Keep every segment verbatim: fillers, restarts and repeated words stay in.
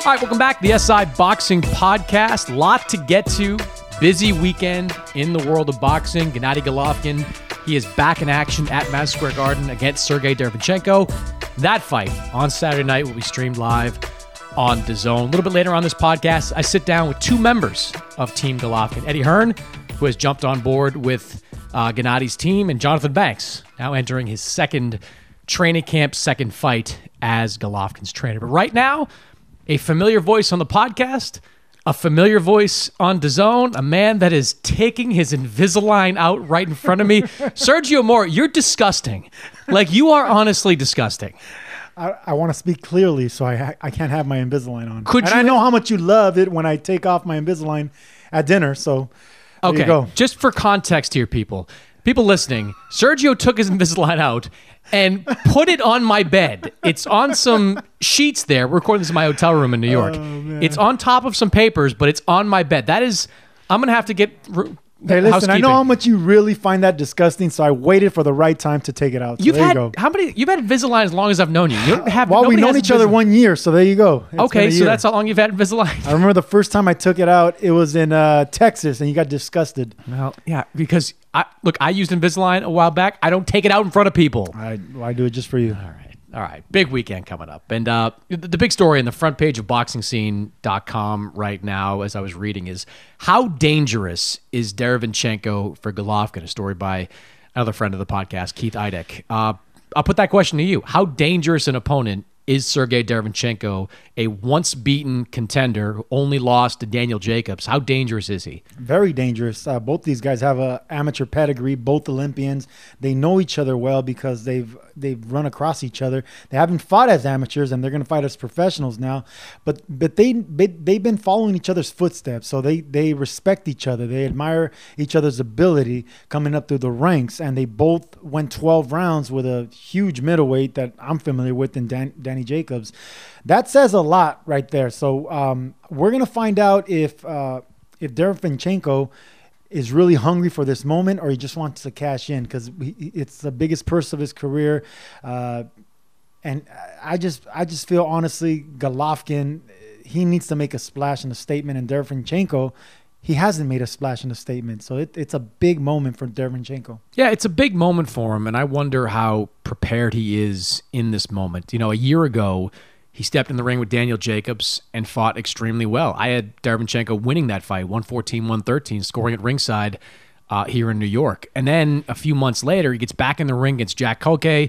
All right, welcome back. The S I Boxing Podcast. Lot to get to. Busy weekend in the world of boxing. Gennady Golovkin, he is back in action at Madison Square Garden against Sergey Derevyanchenko. That fight on Saturday night will be streamed live on DAZN. A little bit later on this podcast, I sit down with two members of Team Golovkin. Eddie Hearn, who has jumped on board with uh, Gennady's team, and Jonathan Banks, now entering his second training camp, second fight as Golovkin's trainer. But right now, a familiar voice on the podcast, a familiar voice on DAZN, a man that is taking his Invisalign out right in front of me. Sergio Mora, you're disgusting. Like, you are honestly disgusting. I, I want to speak clearly, so I ha- I can't have my Invisalign on. Could and you I know how much you love it when I take off my Invisalign at dinner, so there okay. you go. Just for context here, people. People listening, Sergio took his Invisalign out and put it on my bed. It's on some sheets there. We're recording this in my hotel room in New York. Oh, it's on top of some papers, but it's on my bed. That is, I'm going to have to get Hey, listen, I know how much you really find that disgusting, so I waited for the right time to take it out. So you've there had, you go. How many, you've had Invisalign as long as I've known you. You don't have, well, we've known has each other Invisalign. one year, so there you go. It's Okay, so year. that's how long you've had Invisalign. I remember the first time I took it out, it was in uh, Texas, and you got disgusted. Well, yeah, because, I look, I used Invisalign a while back. I don't take it out in front of people. I, well, I do it just for you. All right. All right. Big weekend coming up. And uh, the, the big story in the front page of boxing scene dot com right now, as I was reading, is how dangerous is Derevyanchenko for Golovkin? A story by another friend of the podcast, Keith Idek. Uh, I'll put that question to you. How dangerous an opponent is Sergey Derevyanchenko, a once-beaten contender who only lost to Daniel Jacobs? How dangerous is he? Very dangerous. Uh, both these guys have a amateur pedigree, both Olympians. They know each other well because they've they've run across each other. They haven't fought as amateurs, and they're going to fight as professionals now. But but they, they they've been following each other's footsteps, so they they respect each other. They admire each other's ability coming up through the ranks, and they both went twelve rounds with a huge middleweight that I'm familiar with in Dan, Danny Jacobs. That says a lot right there. So um, we're going to find out if uh, if Derevyanchenko is really hungry for this moment, or he just wants to cash in, because it's the biggest purse of his career. Uh, and I just, I just feel honestly, Golovkin, he needs to make a splash and a statement. And Derevyanchenko, he hasn't made a splash and a statement, so it, it's a big moment for Derevyanchenko. Yeah, it's a big moment for him, and I wonder how prepared he is in this moment. You know, a year ago, he stepped in the ring with Daniel Jacobs and fought extremely well. I had Derevyanchenko winning that fight, one fourteen, one thirteen, scoring at ringside uh, here in New York. And then a few months later, he gets back in the ring against Jack Koke,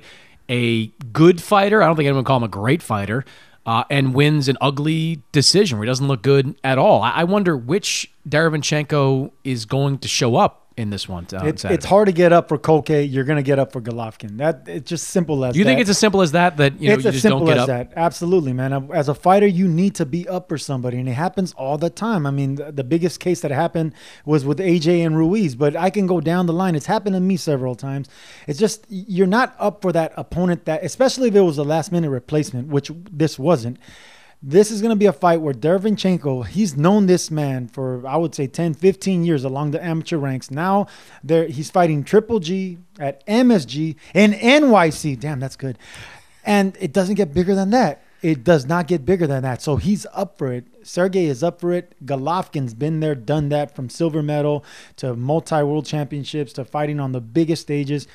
a good fighter. I don't think anyone would call him a great fighter, uh, and wins an ugly decision where he doesn't look good at all. I, I wonder which Derevyanchenko is going to show up in this one. Uh, it, it's hard to get up for Koke. You're going to get up for Golovkin. That it's just simple as you that. think it's as simple as that? That you know, it's you as just simple don't get as up? that. Absolutely, man. As a fighter, you need to be up for somebody, and it happens all the time. I mean, the, the biggest case that happened was with A J and Ruiz, but I can go down the line. It's happened to me several times. It's just you're not up for that opponent, that especially if it was a last minute replacement, which this wasn't. This is going to be a fight where Derevyanchenko, he's known this man for, I would say, ten, fifteen years along the amateur ranks. Now there he's fighting Triple G at M S G and N Y C. Damn, that's good. And it doesn't get bigger than that. It does not get bigger than that. So he's up for it. Sergey is up for it. Golovkin's been there, done that, from silver medal to multi-world championships to fighting on the biggest stages.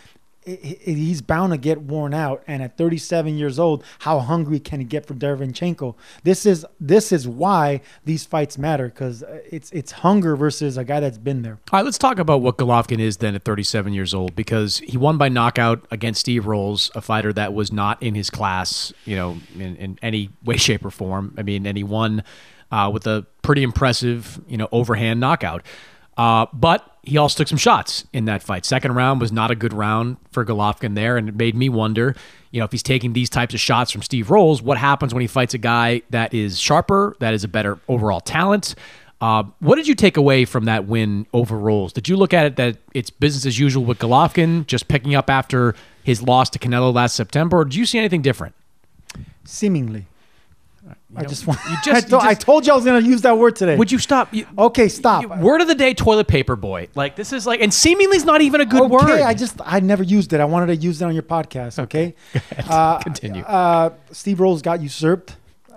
He's bound to get worn out, and at thirty-seven years old, how hungry can he get for Derevyanchenko? This is this is why these fights matter, because it's it's hunger versus a guy that's been there. All right, let's talk about what Golovkin is then at thirty-seven years old, because he won by knockout against Steve Rolls, a fighter that was not in his class, you know, in, in any way, shape, or form. I mean, and he won uh, with a pretty impressive, you know, overhand knockout. Uh, but he also took some shots in that fight. Second round was not a good round for Golovkin there, and it made me wonder, you know, if he's taking these types of shots from Steve Rolls, what happens when he fights a guy that is sharper, that is a better overall talent? Uh, what did you take away from that win over Rolls? Did you look at it that it's business as usual with Golovkin, just picking up after his loss to Canelo last September, or did you see anything different? Seemingly. You I know, just want. you just, I, you to, just, I told you I was going to use that word today. Would you stop? You, okay, stop. you, word of the day: toilet paper boy. Like this is like, and seemingly is not even a good okay, word. Okay, I just I never used it. I wanted to use it on your podcast. Okay, okay. Uh, Continue. Uh, Steve Rolls got usurped.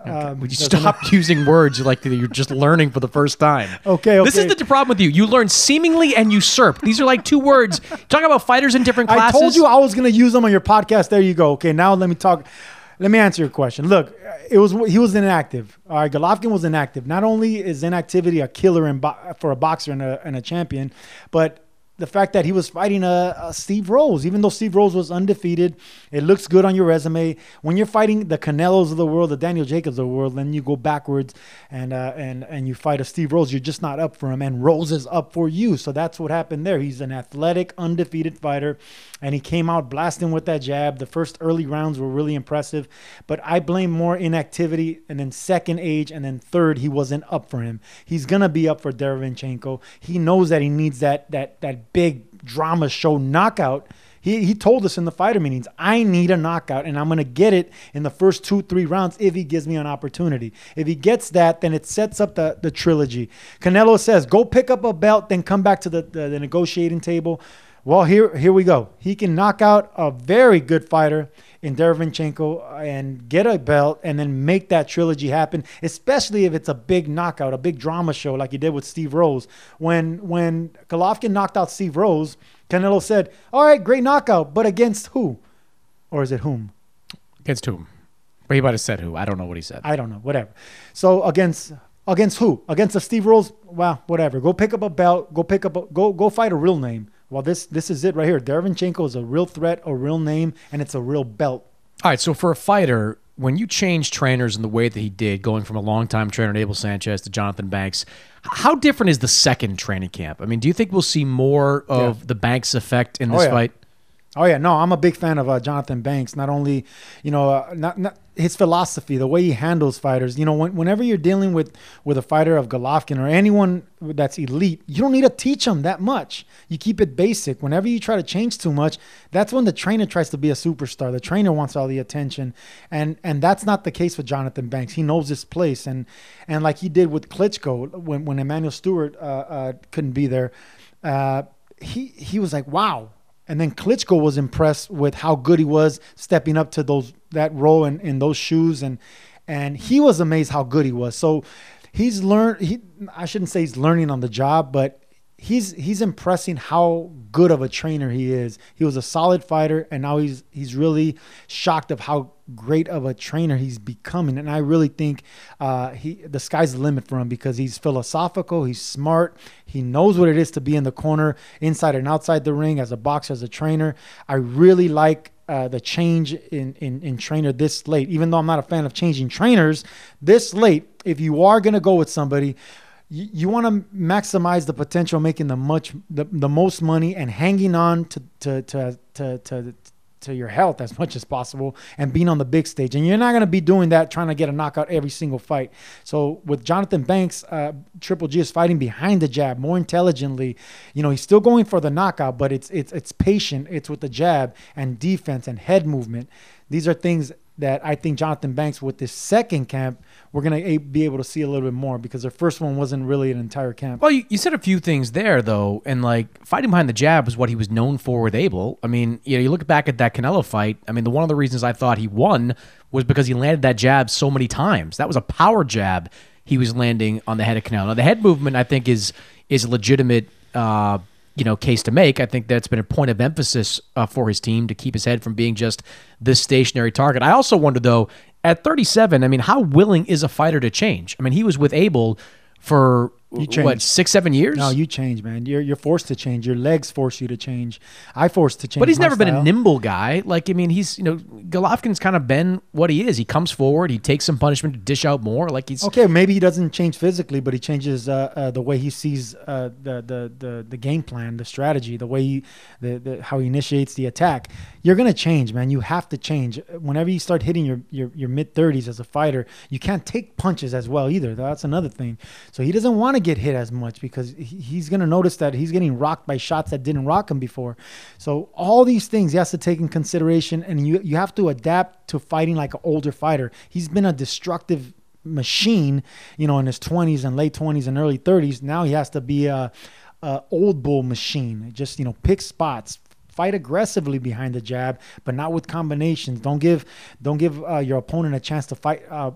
Okay. Um, Would you doesn't stop using words like that you're just learning for the first time? Okay, okay. This is the problem with you. You learn seemingly and usurp. These are like two words. Talk about fighters in different I classes. told you I was going to use them on your podcast. There you go. Okay, now let me talk. Let me answer your question. Look, it was he was inactive. All right, Golovkin was inactive. Not only is inactivity a killer in bo- for a boxer and a, and a champion, but the fact that he was fighting a, a Steve Rose, even though Steve Rose was undefeated, it looks good on your resume. When you're fighting the Canelos of the world, the Daniel Jacobs of the world, then you go backwards and uh, and and you fight a Steve Rose, you're just not up for him, and Rose is up for you. So that's what happened there. He's an athletic, undefeated fighter, and he came out blasting with that jab. The first early rounds were really impressive, but I blame more inactivity, and then second age, and then third, he wasn't up for him. He's gonna be up for Derevyanchenko. He knows that he needs that that that big drama show knockout. He he told us in the fighter meetings, I need a knockout, and I'm going to get it in the first two, three rounds if he gives me an opportunity. If he gets that, then it sets up the, the trilogy. Canelo says, go pick up a belt, then come back to the, the, the negotiating table. Well, here here we go. He can knock out a very good fighter in Derevyanchenko and get a belt and then make that trilogy happen, especially if it's a big knockout, a big drama show like he did with Steve Rose. When when Golovkin knocked out Steve Rose, Canelo said, all right, great knockout, but against who? Or is it whom? Against whom? But he might have said who. I don't know what he said. I don't know, whatever. So against against who? Against a Steve Rose? Well, whatever. Go pick up a belt. Go pick up a, go go fight a real name. Well, this this is it right here. Derevyanchenko is a real threat, a real name, and it's a real belt. All right, so for a fighter, when you change trainers in the way that he did, going from a longtime trainer, Abel Sanchez, to Jonathan Banks, how different is the second training camp? I mean, do you think we'll see more of yeah. the Banks effect in this oh, yeah. fight? Oh, yeah. No, I'm a big fan of uh, Jonathan Banks. Not only, you know, uh, not, not his philosophy, the way he handles fighters. You know, when, whenever you're dealing with, with a fighter of Golovkin or anyone that's elite, you don't need to teach them that much. You keep it basic. Whenever you try to change too much, that's when the trainer tries to be a superstar. The trainer wants all the attention. And and that's not the case with Jonathan Banks. He knows his place. And and like he did with Klitschko, when, when Emmanuel Stewart uh, uh, couldn't be there, uh, he he was like, wow. And then Klitschko was impressed with how good he was stepping up to those that role in, in those shoes, and and he was amazed how good he was. So he's learned. He I shouldn't say he's learning on the job, but he's he's impressing how good of a trainer he is. He was a solid fighter, and now he's he's really shocked of how great of a trainer he's becoming. And I really think uh, he the sky's the limit for him because he's philosophical, he's smart, he knows what it is to be in the corner, inside and outside the ring, as a boxer, as a trainer. I really like uh, the change in, in in trainer this late. Even though I'm not a fan of changing trainers this late, if you are going to go with somebody, you, you want to maximize the potential, making the much the, the most money and hanging on to to to to, to to your health as much as possible and being on the big stage. And you're not going to be doing that trying to get a knockout every single fight. So with Jonathan Banks, uh, Triple G is fighting behind the jab more intelligently. You know, he's still going for the knockout, but it's it's it's patient. It's with the jab and defense and head movement. These are things that I think Jonathan Banks, with this second camp, we're going to be able to see a little bit more, because their first one wasn't really an entire camp. Well, you, you said a few things there, though, and like fighting behind the jab was what he was known for with Abel. I mean, you know, you look back at that Canelo fight. I mean, the one of the reasons I thought he won was because he landed that jab so many times. That was a power jab he was landing on the head of Canelo. Now, the head movement, I think, is is a legitimate uh, you know, case to make. I think that's been a point of emphasis uh, for his team to keep his head from being just this stationary target. I also wonder, though, at thirty-seven, I mean, how willing is a fighter to change? I mean, he was with Abel for, what, six, seven years? No, you change, man. You're you're forced to change. Your legs force you to change. I forced to change. But he's never style. been a nimble guy. Like, I mean, he's, you know, Golovkin's kind of been what he is. He comes forward, he takes some punishment to dish out more. Like he's okay. Maybe he doesn't change physically, but he changes uh, uh, the way he sees uh, the, the the the game plan, the strategy, the way he, the, the how he initiates the attack. You're gonna change, man. You have to change. Whenever you start hitting your your, your mid thirties as a fighter, you can't take punches as well either. That's another thing. So he doesn't want to get hit as much, because he's going to notice that he's getting rocked by shots that didn't rock him before. So all these things he has to take in consideration, and you you have to adapt to fighting like an older fighter. He's been a destructive machine, you know, in his twenties and late twenties and early thirties. Now he has to be a, a old bull machine. Just, you know, pick spots. Fight aggressively behind the jab, but not with combinations. Don't give don't give uh, your opponent a chance to fight uh,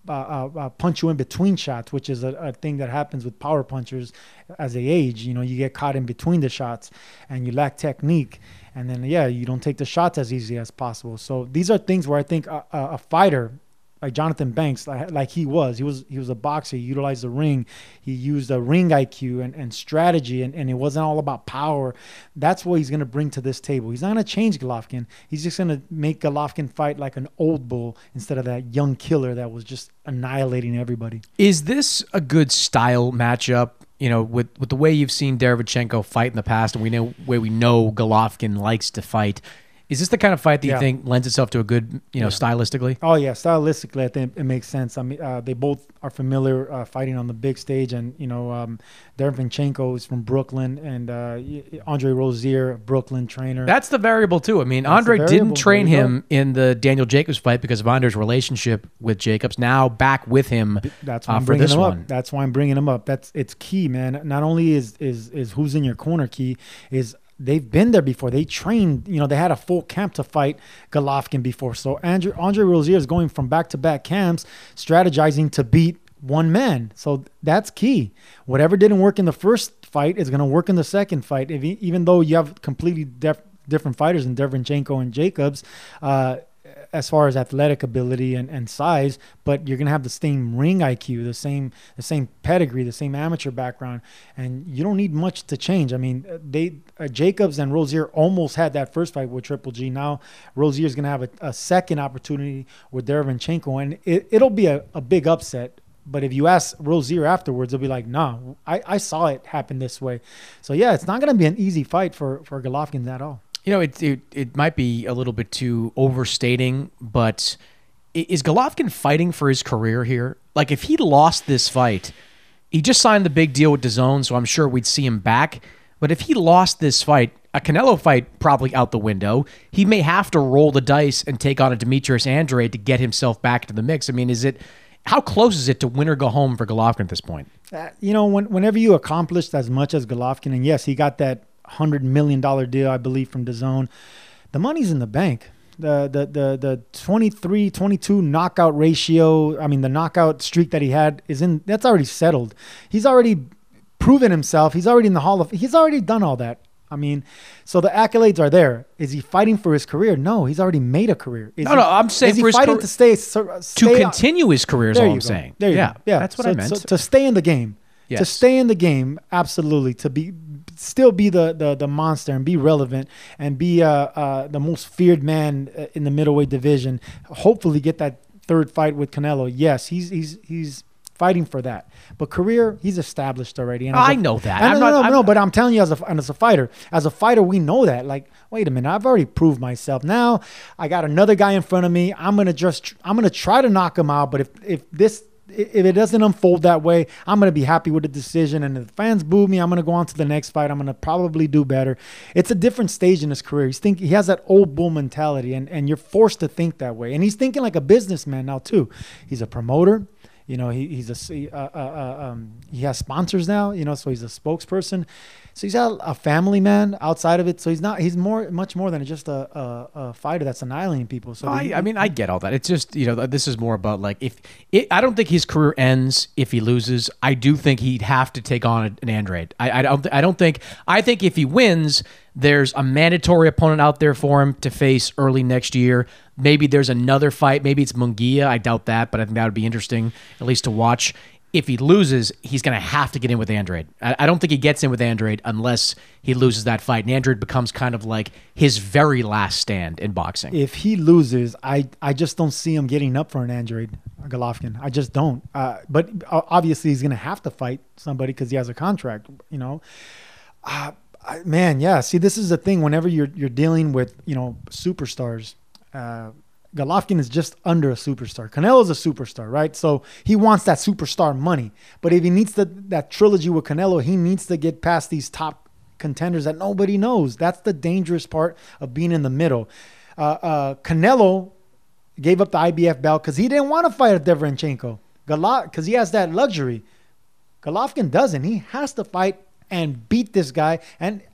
uh, uh, uh, punch you in between shots, which is a, a thing that happens with power punchers as they age. You know, you get caught in between the shots and you lack technique. And then, yeah, you don't take the shots as easy as possible. So these are things where I think a, a, a fighter like Jonathan Banks, like, like he was, he was he was a boxer. He utilized the ring. He used a ring I Q and, and strategy, and, and it wasn't all about power. That's what he's going to bring to this table. He's not going to change Golovkin. He's just going to make Golovkin fight like an old bull instead of that young killer that was just annihilating everybody. Is this a good style matchup? You know, with, with the way you've seen Derevyanchenko fight in the past, and we know where we know Golovkin likes to fight. Is this the kind of fight that you Yeah. think lends itself to a good, you know, Yeah. stylistically? Oh yeah, stylistically, I think it makes sense. I mean, uh, they both are familiar uh, fighting on the big stage, and you know, um, Derevyanchenko is from Brooklyn, and uh, Andre Rozier, Brooklyn trainer. That's the variable too. I mean, That's Andre the didn't variable. train There you him in the Daniel Jacobs fight because of Andre's relationship with Jacobs. Now back with him That's why uh, I'm for bringing this him one. up. That's why I'm bringing him up. That's it's key, man. Not only is is is who's in your corner key, is they've been there before. They trained, you know, they had a full camp to fight Golovkin before. So Andre, Andre Rozier is going from back-to-back camps, strategizing to beat one man. So that's key. Whatever didn't work in the first fight is going to work in the second fight. If he, even though you have completely def, different fighters in Derevyanchenko and Jacobs, uh, as far as athletic ability and, and size, but you're gonna have the same ring I Q, the same the same pedigree, the same amateur background, and you don't need much to change. I mean, they uh, Jacobs and Rozier almost had that first fight with Triple G. Now Rozier is gonna have a, a second opportunity with Derevyanchenko, and it, it'll be a, a big upset. But if you ask Rozier afterwards, they'll be like, nah, I, I saw it happen this way. So yeah, it's not gonna be an easy fight for for Golovkin at all. You know, it, it it might be a little bit too overstating, but i- is Golovkin fighting for his career here? Like, if he lost this fight, he just signed the big deal with DAZN, so I'm sure we'd see him back. But if he lost this fight, a Canelo fight probably out the window. He may have to roll the dice and take on a Demetrius Andrade to get himself back into the mix. I mean, is it how close is it to win or go home for Golovkin at this point? Uh, you know, when, whenever you accomplished as much as Golovkin, and yes, he got that one hundred million dollars deal, I believe, from DAZN, the money's in the bank. The the the the twenty-three twenty-two knockout ratio, I mean, the knockout streak that he had is in, that's already settled. He's already proven himself. He's already in the Hall of, he's already done all that. I mean, so the accolades are there. Is he fighting for his career? No, he's already made a career. Is No, he, no, I'm saying is he for his fighting career- to stay, stay To continue his career is There all you I'm go. saying. There you yeah, go. Yeah, that's what so, I meant. So, to stay in the game, Yes. to stay in the game, absolutely. To be, still be the the the monster and be relevant and be uh, uh the most feared man uh, in the middleweight division. Hopefully, get that third fight with Canelo. Yes, he's he's he's fighting for that. But career, he's established already. And as I a- know that. I I'm know, not- no, I'm- no, but I'm telling you, as a and as a fighter, as a fighter, we know that. Like, wait a minute, I've already proved myself. Now I got another guy in front of me. I'm gonna just, I'm gonna try to knock him out. But if if this if it doesn't unfold that way, I'm going to be happy with the decision. And if the fans boo me, I'm going to go on to the next fight. I'm going to probably do better. It's a different stage in his career. He's think, he has that old bull mentality, and, and you're forced to think that way. And he's thinking like a businessman now, too. He's a promoter. You know, he, he's a, uh, uh, uh, um, he has sponsors now, you know, so he's a spokesperson. So he's a, a family man outside of it. So he's not, he's more, much more than just a, a, a fighter that's annihilating people. So I, he- I mean, I get all that. It's just, you know, this is more about like if it, I don't think his career ends if he loses. I do think he'd have to take on an Andrade. I, I don't. I don't think. I think if he wins, there's a mandatory opponent out there for him to face early next year. Maybe there's another fight. Maybe it's Munguia. I doubt that, but I think that would be interesting, at least to watch. If he loses, he's going to have to get in with Andrade. I, I don't think he gets in with Andrade unless he loses that fight. And Andrade becomes kind of like his very last stand in boxing. if he loses, I, I just don't see him getting up for an Andrade Golovkin. I just don't. Uh, but uh, obviously, he's going to have to fight somebody because he has a contract, you know. Uh, I, man, yeah. See, this is the thing. Whenever you're you're dealing with, you know, superstars, uh, Golovkin is just under a superstar. Canelo's a superstar, right? So he wants that superstar money. But if he needs the, that trilogy with Canelo, he needs to get past these top contenders that nobody knows. That's the dangerous part of being in the middle. Uh, uh, Canelo gave up the I B F belt because he didn't want to fight Derevyanchenko. Golovkin, because he has that luxury. Golovkin doesn't. He has to fight and beat this guy. And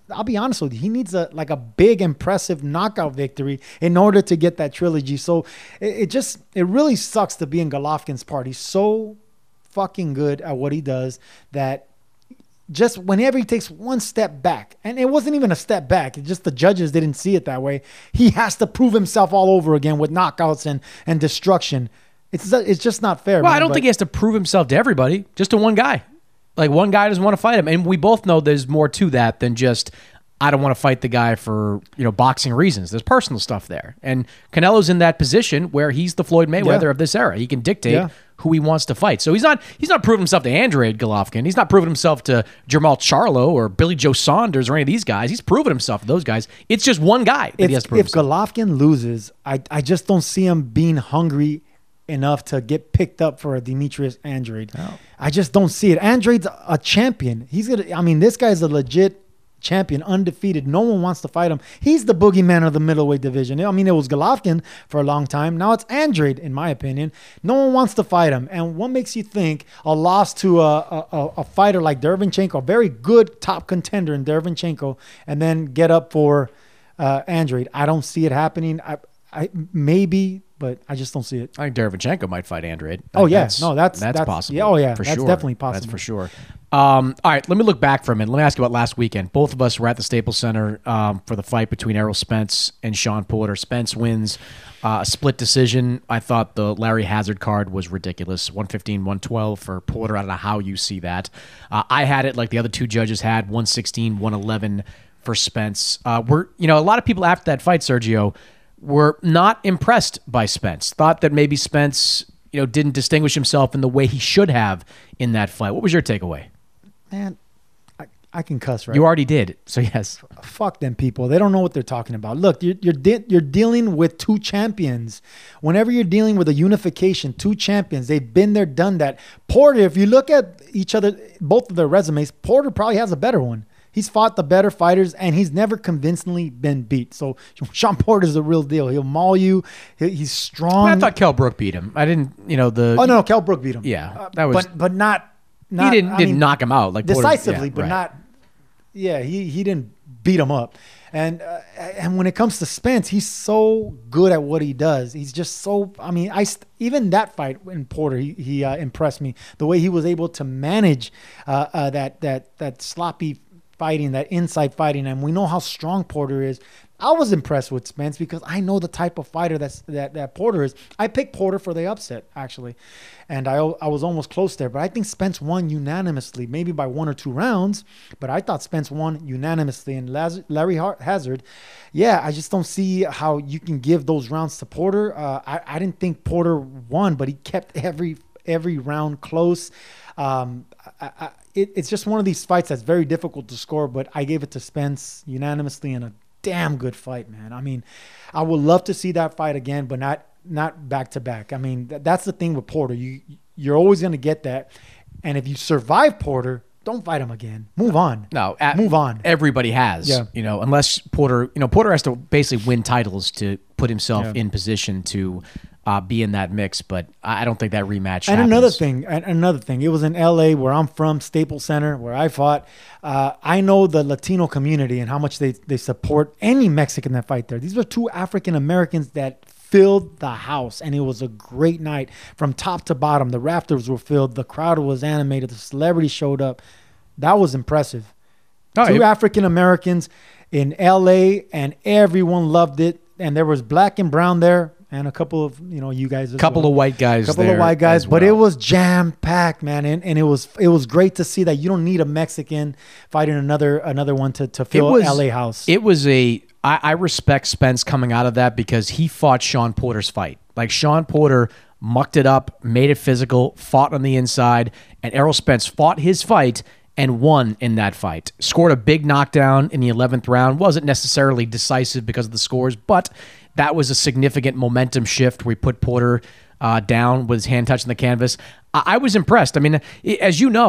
I'll be honest with you, he needs a like a big, impressive knockout victory in order to get that trilogy. So it, it just it really sucks to be in Golovkin's part. He's so fucking good at what he does that just whenever he takes one step back, and it wasn't even a step back, it just the judges didn't see it that way. He has to prove himself all over again with knockouts and and destruction. It's it's just not fair. Well, man, I don't but, think he has to prove himself to everybody, just to one guy. Like, one guy doesn't want to fight him. And we both know there's more to that than just, I don't want to fight the guy for, you know, boxing reasons. There's personal stuff there. And Canelo's in that position where he's the Floyd Mayweather Yeah. of this era. He can dictate Yeah. who he wants to fight. So he's not he's not proving himself to Andrei Golovkin. He's not proving himself to Jermall Charlo or Billy Joe Saunders or any of these guys. He's proven himself to those guys. It's just one guy that if, he has to prove if himself. Golovkin loses, I I just don't see him being hungry enough to get picked up for a Demetrius Andrade. Oh. I just don't see it. Andrade's a champion. He's gonna. I mean, this guy's a legit champion, undefeated. No one wants to fight him. He's the boogeyman of the middleweight division. I mean, it was Golovkin for a long time. Now it's Andrade, in my opinion. No one wants to fight him. And what makes you think a loss to a a, a fighter like Derevyanchenko, a very good top contender in Derevyanchenko, and then get up for uh, Andrade? I don't see it happening. I, I maybe. But I just don't see it. I think Derevyanchenko might fight Andrade. Oh, yeah. That's, No, that's- that's that's- possible. yeah, oh, yeah. For That's sure. definitely possible. That's for sure. Um, all right, let me look back for a minute. Let me ask you about last weekend. Both of us were at the Staples Center um, for the fight between Errol Spence and Sean Porter. Spence wins uh, a split decision. I thought the Larry Hazard card was ridiculous. one fifteen, one twelve for Porter. I don't know how you see that. Uh, I had it like the other two judges had, one sixteen, one eleven for Spence. Uh, we're, you know, a lot of people after that fight, Sergio, were not impressed by Spence. Thought that maybe Spence, you know, didn't distinguish himself in the way he should have in that fight. What was your takeaway? Man, I, I can cuss, right? You already did, so yes. Fuck them people. They don't know what they're talking about. Look, you're you're, de- you're dealing with two champions. Whenever you're dealing with a unification, two champions, they've been there, done that. Porter, if you look at each other, both of their resumes, Porter probably has a better one. He's fought the better fighters, and he's never convincingly been beat. So Sean Porter's the real deal. He'll maul you. He, he's strong. I thought Kell Brook beat him. I didn't, you know, the... Oh, no, Kell Brook beat him. Yeah, that was... But, but not, not... he didn't, I didn't mean, knock him out. like Porter- decisively, yeah, but right. not... Yeah, he, he didn't beat him up. And uh, and when it comes to Spence, he's so good at what he does. He's just so... I mean, I st- even that fight in Porter, he, he uh, impressed me. The way he was able to manage uh, uh, that that that sloppy fighting, that inside fighting, and we know how strong Porter is. I was impressed with Spence because I know the type of fighter that's, that that Porter is. I picked Porter for the upset, actually, and I I was almost close there, but I think Spence won unanimously, maybe by one or two rounds, but I thought Spence won unanimously. And Laz- Larry Hazard, yeah, I just don't see how you can give those rounds to Porter. Uh, I, I didn't think Porter won, but he kept every every round close. Um, I, I, it, it's just one of these fights that's very difficult to score, but I gave it to Spence unanimously in a damn good fight, man. I mean, I would love to see that fight again, but not not back to back. I mean, th- that's the thing with Porter. You you're always going to get that, and if you survive Porter, don't fight him again. Move on. No, at, move on. Everybody has, Yeah. you know, unless Porter, you know, Porter has to basically win titles to put himself Yeah. in position to uh, be in that mix. But I I don't think that rematch. And happens. another thing, and another thing, it was in L A where I'm from, Staples Center, where I fought. Uh, I know the Latino community and how much they, they support any Mexican that fight there. These were two African Americans that filled the house, and it was a great night from top to bottom. The rafters were filled. The crowd was animated. The celebrities showed up. That was impressive. Oh, Two it- African Americans in L A, and everyone loved it. And there was black and brown there, and a couple of you know you guys. A couple of white guys. couple there of white guys, as but it well. was jam packed, man, and, and it was it was great to see that you don't need a Mexican fighting another another one to to fill was- L A house. It was a. I, I respect Spence coming out of that because he fought Sean Porter's fight. Like Sean Porter mucked it up, made it physical, fought on the inside, and Errol Spence fought his fight and won in that fight. Scored a big knockdown in the eleventh round. Wasn't necessarily decisive because of the scores, but that was a significant momentum shift where he put Porter uh, down with his hand touching the canvas. I, I was impressed. I mean, i- as you know,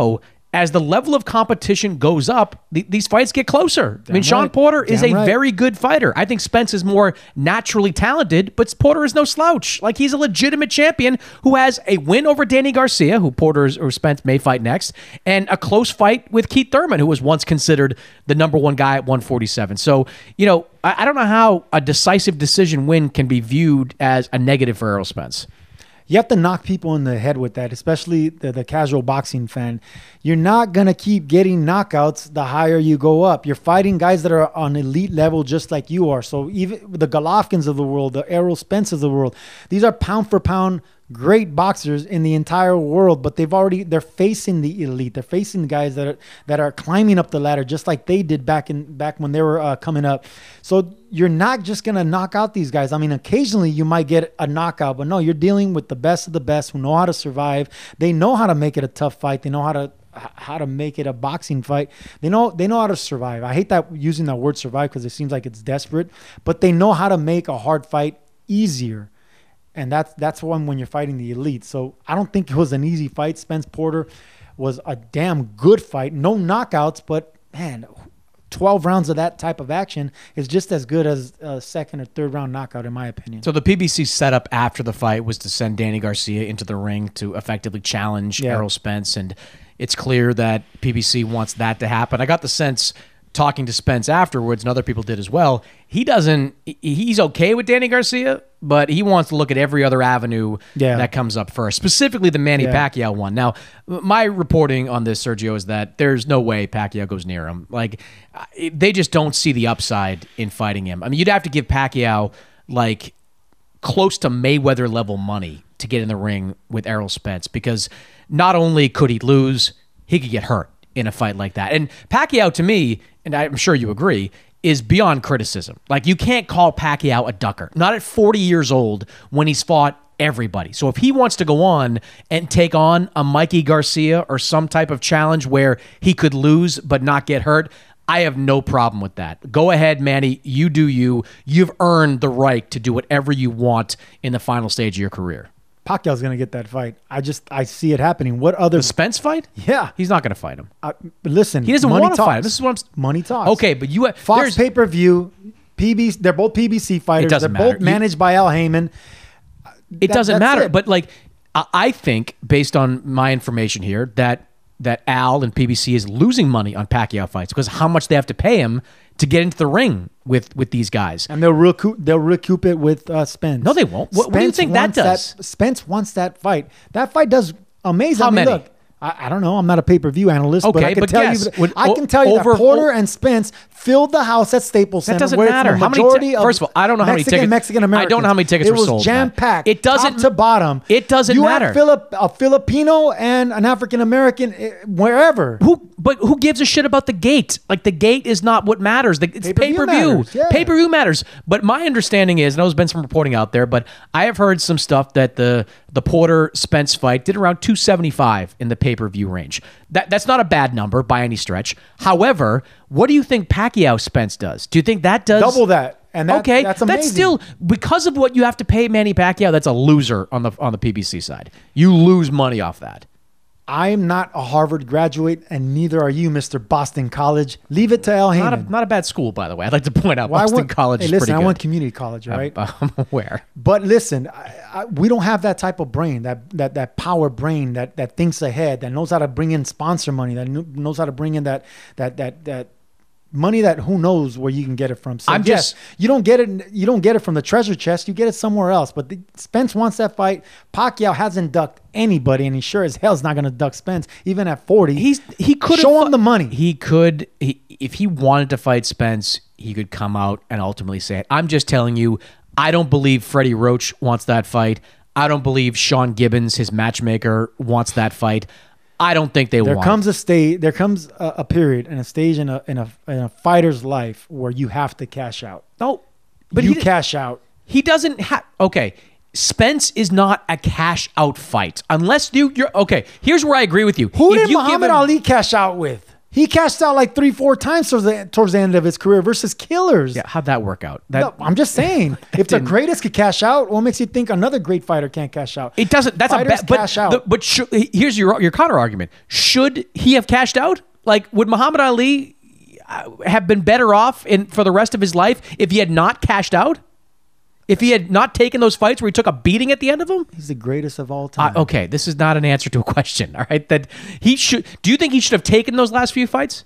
as the level of competition goes up, th- these fights get closer. Damn I mean, Sean right. Porter is Damn a right. very good fighter. I think Spence is more naturally talented, but Porter is no slouch. Like, he's a legitimate champion who has a win over Danny Garcia, who Porter or Spence may fight next, and a close fight with Keith Thurman, who was once considered the number one guy at one forty-seven. So, you know, I, I don't know how a decisive decision win can be viewed as a negative for Errol Spence. You have to knock people in the head with that, especially the, the casual boxing fan. You're not going to keep getting knockouts the higher you go up. You're fighting guys that are on elite level just like you are. So even the Golovkins of the world, the Errol Spence of the world, these are pound for pound great boxers in the entire world, but they've already they're facing the elite. They're facing guys that are that are climbing up the ladder just like they did back in back when they were uh, coming up. So you're not just gonna knock out these guys. I mean, occasionally you might get a knockout, but no, you're dealing with the best of the best who know how to survive. They know how to make it a tough fight. They know how to how to make it a boxing fight. They know they know how to survive. I hate that using that word survive because it seems like it's desperate, but they know how to make a hard fight easier. And that's that's one when you're fighting the elite. So I don't think it was an easy fight. Spence Porter was a damn good fight. No knockouts, but man, twelve rounds of that type of action is just as good as a second or third round knockout, in my opinion. So the P B C setup after the fight was to send Danny Garcia into the ring to effectively challenge Yeah. Errol Spence, and it's clear that P B C wants that to happen. I got the sense, talking to Spence afterwards, and other people did as well, he doesn't, he's okay with Danny Garcia, but he wants to look at every other avenue Yeah. that comes up first, specifically the Manny Yeah. Pacquiao one. Now, my reporting on this, Sergio, is that there's no way Pacquiao goes near him. Like, they just don't see the upside in fighting him. I mean, you'd have to give Pacquiao, like, close to Mayweather level money to get in the ring with Errol Spence, because not only could he lose, he could get hurt in a fight like that. And Pacquiao, to me, and I'm sure you agree, is beyond criticism. Like, you can't call Pacquiao a ducker. Not at forty years old when he's fought everybody. So if he wants to go on and take on a Mikey Garcia or some type of challenge where he could lose but not get hurt, I have no problem with that. Go ahead, Manny. You do you. You've earned the right to do whatever you want in the final stage of your career. Pacquiao's going to get that fight. I just, I see it happening. What other... The Spence fight? Yeah. He's not going to fight him. Uh, listen, He doesn't money want to talks. fight him. This is what I'm... Money talks. Okay, but you... Fox there's- pay-per-view, P B C, they're both P B C fighters. It doesn't they're matter. both You- managed by Al Heyman. It That- doesn't that's matter. it. But, like, I I think, based on my information here, that that Al and P B C is losing money on Pacquiao fights because how much they have to pay him to get into the ring with, with these guys. And they'll recoup, they'll recoup it with uh, Spence. No, they won't. What- what do you Spence think that wants does? Spence wants that fight. That fight does amazing. How I mean, many? Look, I, I don't know. I'm not a pay-per-view analyst, but Okay, I can but tell guess. you. Would- I can tell you over- that Porter and Spence filled the house at Staples Center. That doesn't where it's matter. the How many? majority Ti- of First of all, I don't know how many Mexican, tickets. Mexican I Americans. don't know how many tickets it were was sold. jam packed. It doesn't top to bottom. It doesn't you matter. Had Philip, a Filipino and an African American eh, wherever. Who? But who gives a shit about the gate? Like, the gate is not what matters. The, it's Pay-per-view pay-per-view. matters, yeah. Pay-per-view matters. But my understanding is, and there's been some reporting out there, but I have heard some stuff that the the Porter Spence fight did around two seventy-five in the pay-per-view range. That that's not a bad number by any stretch. However, what do you think Pacquiao Spence does? Do you think that does Double that. And that, okay, that's amazing. that's still because of what you have to pay Manny Pacquiao. That's a loser on the on the P B C side. You lose money off that. I am not a Harvard graduate, and neither are you, Mister Boston College. Leave it to Al Heyman. Not a, not a bad school, by the way. I'd like to point out Well, I Boston went- College hey, is listen, pretty I good. went community college, right? I'm, I'm aware. But listen, I, I, we don't have that type of brain, that that that power brain that that thinks ahead, that knows how to bring in sponsor money, that kn- knows how to bring in that that that that money that who knows where you can get it from. So I'm yes, just- you don't get it. You don't get it from the treasure chest. You get it somewhere else. But the, Spence wants that fight. Pacquiao hasn't ducked anybody, and he sure as hell's not going to duck Spence, even at forty. He's he could show him the money. He could he, if he wanted to fight Spence, he could come out and ultimately say it. I'm just telling you, I don't believe Freddie Roach wants that fight. I don't believe Sean Gibbons, his matchmaker, wants that fight. I don't think they There want. comes a stage. There comes a, a period and a stage in a in a in a fighter's life where you have to cash out. no, but you he, cash out. he doesn't have. Okay, Spence is not a cash out fight unless you. You're okay. Here's where I agree with you. Who If did you give Muhammad him- Ali cash out with? He cashed out like three, four times towards the, towards the end of his career versus killers. Yeah, how'd that work out? That, no, I'm just saying, if the greatest could cash out, what makes you think another great fighter can't cash out? It doesn't. That's Fighters a bad. cash But, out. the, but sh- here's your your counter argument. Should he have cashed out? Like, would Muhammad Ali have been better off in for the rest of his life if he had not cashed out? If he had not taken those fights where he took a beating at the end of them? He's the greatest of all time. Uh, okay, this is not an answer to a question. All right, that he should. Do you think he should have taken those last few fights?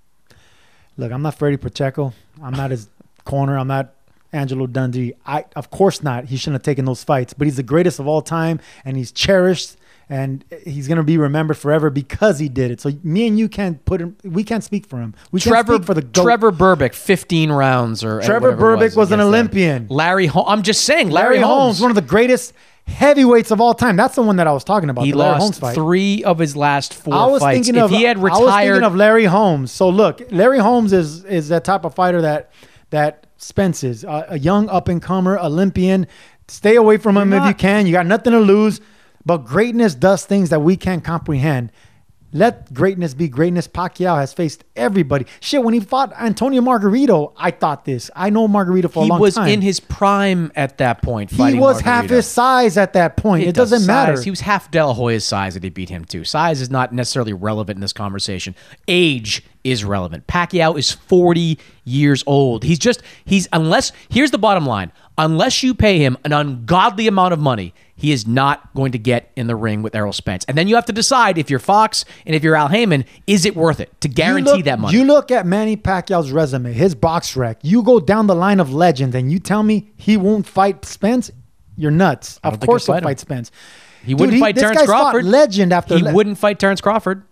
Look, I'm not Freddie Pacheco. I'm not his corner. I'm not Angelo Dundee. I, of course not. He shouldn't have taken those fights. But he's the greatest of all time, and he's cherished, and he's gonna be remembered forever because he did it. So me and you can't put him. We can't speak for him. We Trevor can't speak for the GOAT. Trevor Burbick, fifteen rounds or Trevor whatever it Burbick was an against Olympian. that. Larry, Holmes. I'm just saying, Larry, Larry Holmes, Holmes, one of the greatest heavyweights of all time. That's the one that I was talking about. He the Larry lost Holmes fight. three of his last four I was fights. thinking If of, he had I was thinking retired, of Larry Holmes. So look, Larry Holmes is is that type of fighter that that Spence is, uh, a young up and comer Olympian. Stay away from him You're if you not- can. You got nothing to lose. But greatness does things that we can't comprehend. Let greatness be greatness. Pacquiao has faced everybody. Shit, when he fought Antonio Margarito, I thought this. I know Margarito for a he long was time. in his prime at that point. he fighting was half Margarito. his size at that point. It, doesn't does. matter. Size. He was half De La Hoya's size that he beat him to. Size is not necessarily relevant in this conversation. Age is relevant. Pacquiao is forty years old. He's just, he's, unless, here's the bottom line. Unless you pay him an ungodly amount of money, he is not going to get in the ring with Errol Spence. And then you have to decide, if you're Fox and if you're Al Heyman, is it worth it to guarantee You look- that money? You look at Manny Pacquiao's resume, his box rec. You go down the line of legends, and you tell me he won't fight Spence? You're nuts. don't Of think course he'll he'll fight him. fight Spence. he wouldn't Dude, fight this Terrence guy's fought Crawford. legend after He le- wouldn't fight Terrence Crawford.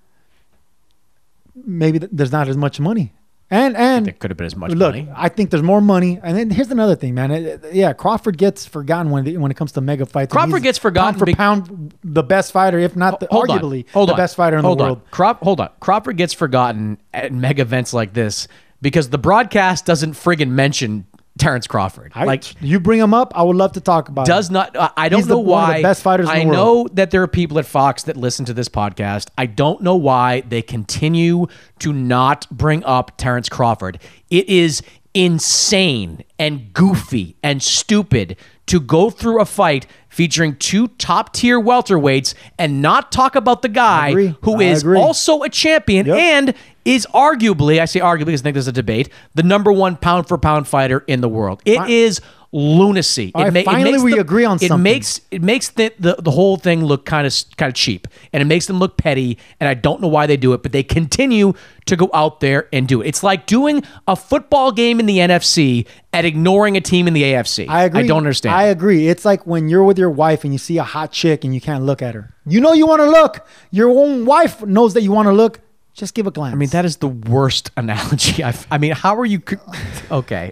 Maybe th- there's not as much money. And and There could have been as much look, money. I think there's more money. And then here's another thing, man. It- it- yeah, Crawford gets forgotten when it, when it comes to mega fights. And Crawford he's gets forgotten pound for be- pound, the best fighter, if not the, Hold on. arguably Hold the on. best fighter in Hold the on. world. Crop, hold on. Crawford gets forgotten at mega events like this because the broadcast doesn't friggin' mention Terrence Crawford. I, like, you bring him up, I would love to talk about. does him. not. Uh, I don't He's the- know one of why. the best fighters in I the know world. that there are people at Fox that listen to this podcast. I don't know why they continue to not bring up Terrence Crawford. It is insane and goofy and stupid to go through a fight featuring two top-tier welterweights and not talk about the guy agree. who I is agree. also a champion Yep. and is arguably, I say arguably because I think there's a debate, the number one pound-for-pound fighter in the world. It Fi- is lunacy. All right, ma- finally makes we the- agree on it something. Makes it makes the, the the whole thing look kind of kind of cheap, and it makes them look petty. And I don't know why they do it, but they continue to go out there and do it. It's like doing a football game in the N F C and ignoring a team in the A F C. I agree. I don't understand. I agree. It's like when you're with your wife and you see a hot chick and you can't look at her. You know you want to look. Your own wife knows that you want to look. Just give a glance. I mean, that is the worst analogy. I've, I mean, how are you? co- Okay.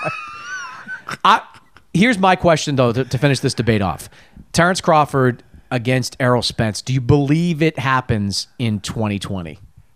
I, here's my question, though, to, to finish this debate off. Terrence Crawford against Errol Spence. Do you believe it happens in twenty twenty?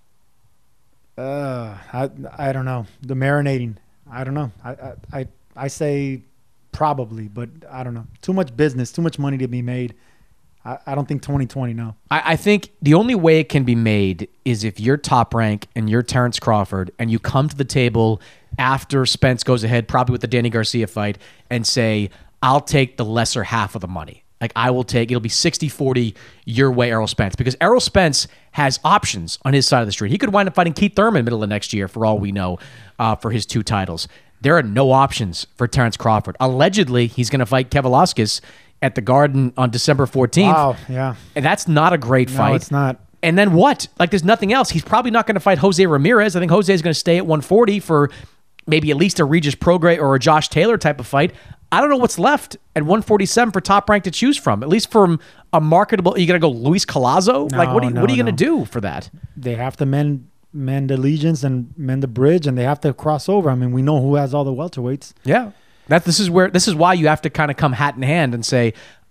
Uh, I I don't know. The marinating. I don't know. I, I I I say probably, but I don't know. Too much business. Too much money to be made. I, I don't think twenty twenty. No. I, I think the only way it can be made is if you're Top Rank and you're Terrence Crawford and you come to the table after Spence goes ahead, probably with the Danny Garcia fight, and say, I'll take the lesser half of the money. Like, I will take, it'll be sixty forty your way, Errol Spence. Because Errol Spence has options on his side of the street. He could wind up fighting Keith Thurman middle of next year, for all we know, uh, for his two titles. There are no options for Terrence Crawford. Allegedly, he's going to fight Kevin at the Garden on December fourteenth. Wow. Yeah. And that's not a great No, fight. it's not. And then what? Like, there's nothing else. He's probably not going to fight Jose Ramirez. I think Jose is going to stay at one forty for maybe at least a Regis Prograis or a Josh Taylor type of fight. I don't know what's left at one forty-seven for Top Rank to choose from. At least from a marketable, you going to go Luis Collazo? No, like, what are you, no, what are you no. going to do for that? They have to mend mend allegiance and mend the bridge, and they have to cross over. I mean, we know who has all the welterweights. Yeah. That this is where this is why you have to kind of come hat in hand and say,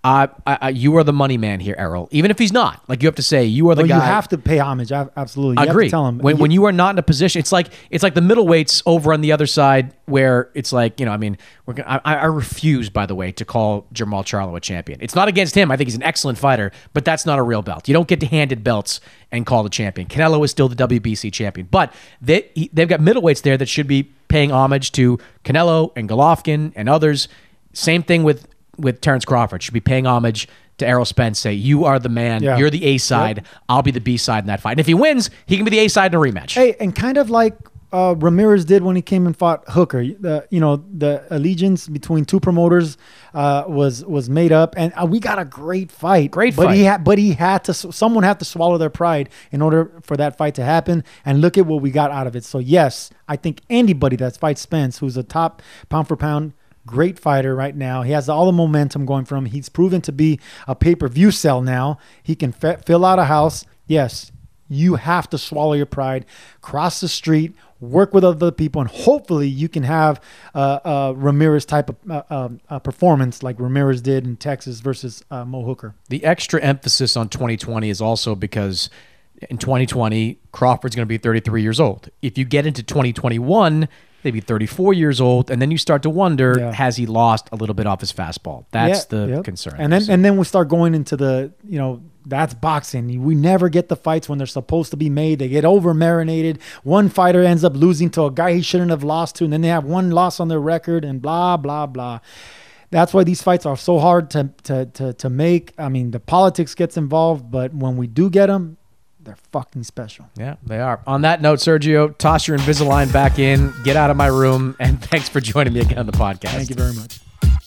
Uh, I, I, you are the money man here, Errol. Even if he's not, like you have to say you are the well, guy. You have to pay homage. I, absolutely. You I agree. Have to tell him when you, when you are not in a position, it's like it's like the middleweights over on the other side, where it's like you know. I mean, we're gonna, I, I refuse, by the way, to call Jermall Charlo a champion. It's not against him. I think he's an excellent fighter, but that's not a real belt. You don't get handed belts and call the champion. Canelo is still the W B C champion, but they he, they've got middleweights there that should be paying homage to Canelo and Golovkin and others. Same thing with with Terrence Crawford. Should be paying homage to Errol Spence. Say, you are the man. Yeah. You're the A side. Yep. I'll be the B side in that fight. And if he wins, he can be the A side in a rematch. Hey, and kind of like uh, Ramirez did when he came and fought Hooker. The you know the allegiance between two promoters uh, was was made up, and uh, we got a great fight. Great but fight. He had, but he had to. Someone had to swallow their pride in order for that fight to happen. And look at what we got out of it. So yes, I think anybody that fights Spence, who's a top pound for pound great fighter right now. He has all the momentum going for him. He's proven to be a pay-per-view sell now. He can f- fill out a house. Yes, you have to swallow your pride, cross the street, work with other people, and hopefully you can have uh, a Ramirez type of uh, uh, uh, performance like Ramirez did in Texas versus uh, Mo Hooker. The extra emphasis on twenty twenty is also because in twenty twenty, Crawford's going to be thirty-three years old. If you get into twenty twenty-one, maybe thirty-four years old, and then you start to wonder, yeah. has he lost a little bit off his fastball? That's yeah, the yep. concern. And then so. and then we start going into the, you know, that's boxing. We never get the fights when they're supposed to be made. They get over-marinated. One fighter ends up losing to a guy he shouldn't have lost to, and then they have one loss on their record and blah, blah, blah. That's why these fights are so hard to to to, to make. I mean, the politics gets involved, but when we do get them, they're fucking special. Yeah, they are. On that note, Sergio, toss your Invisalign back in, get out of my room, and thanks for joining me again on the podcast. Thank you very much.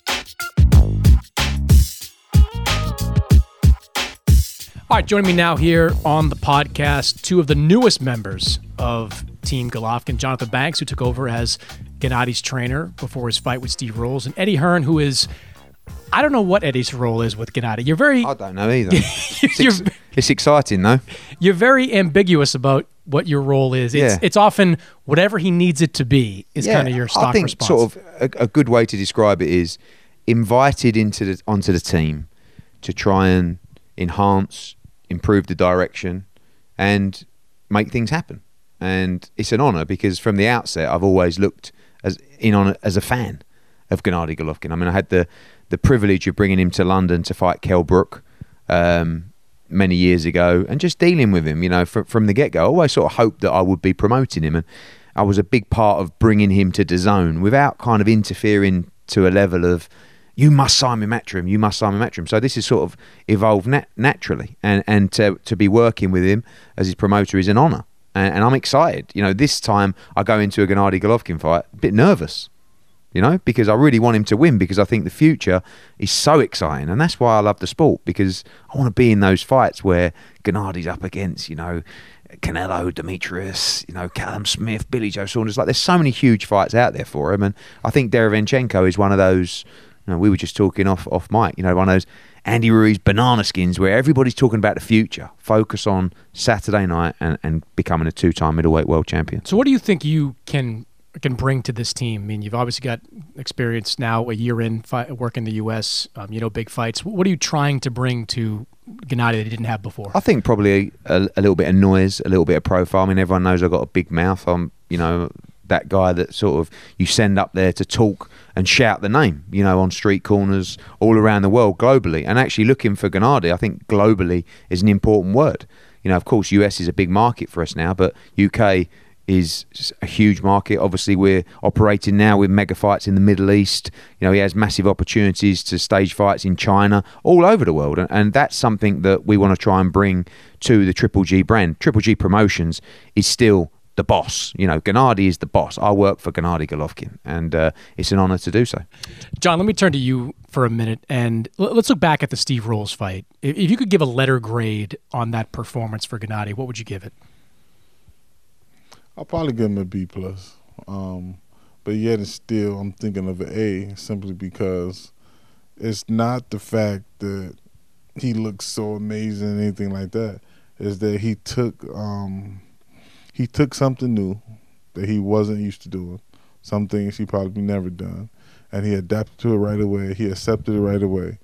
All right, joining me now here on the podcast, two of the newest members of Team Golovkin, Jonathan Banks, who took over as Gennady's trainer before his fight with Steve Rolls, and Eddie Hearn, who is... I don't know what Eddie's role is with Gennady. You're very... I don't know either. it's, ex- it's exciting, though. You're very ambiguous about what your role is. It's, yeah. it's often whatever he needs it to be is yeah, kind of your stock I think response. Sort of a, a good way to describe it is invited into the, onto the team to try and enhance, improve the direction, and make things happen. And it's an honour because from the outset, I've always looked as in on as a fan of Gennady Golovkin. I mean, I had the the privilege of bringing him to London to fight Kell Brook um, many years ago and just dealing with him, you know, from, from the get-go. I always sort of hoped that I would be promoting him, and I was a big part of bringing him to DAZN without kind of interfering to a level of, you must sign me Matchroom, you must sign me Matchroom. So this has sort of evolved nat- naturally, and, and to, to be working with him as his promoter is an honour, and, and I'm excited. You know, this time I go into a Gennady Golovkin fight a bit nervous, you know, because I really want him to win, because I think the future is so exciting. And that's why I love the sport, because I want to be in those fights where Gennady's up against, you know, Canelo, Demetrius, you know, Callum Smith, Billy Joe Saunders. Like, there's so many huge fights out there for him. And I think Derevyanchenko is one of those, you know, we were just talking off, off mic, you know, one of those Andy Ruiz banana skins where everybody's talking about the future. Focus on Saturday night and, and becoming a two-time middleweight world champion. So what do you think you can... can bring to this team? I mean, you've obviously got experience now, a year in fi- work in the U S, um, you know, big fights. What are you trying to bring to Gennady that he didn't have before? I think probably a, a little bit of noise, a little bit of profile. I mean, everyone knows I've got a big mouth. I'm, you know, that guy that sort of you send up there to talk and shout the name, you know, on street corners all around the world, globally. And actually looking for Gennady, I think globally is an important word. You know, of course, U S is a big market for us now, but U K is a huge market. Obviously, we're operating now with mega fights in the Middle East. You know, he has massive opportunities to stage fights in China, all over the world. And, and that's something that we want to try and bring to the Triple G brand. Triple G Promotions is still the boss. You know, Gennady is the boss. I work for Gennady Golovkin, and uh, it's an honor to do so. John, let me turn to you for a minute, and l- let's look back at the Steve Rolls fight. If, if you could give a letter grade on that performance for Gennady, what would you give it? I'll probably give him a B plus, um, but yet and still, I'm thinking of an A simply because it's not the fact that he looks so amazing, anything like that. Is that he took um, he took something new that he wasn't used to doing, some things he probably never done, and he adapted to it right away. He accepted it right away,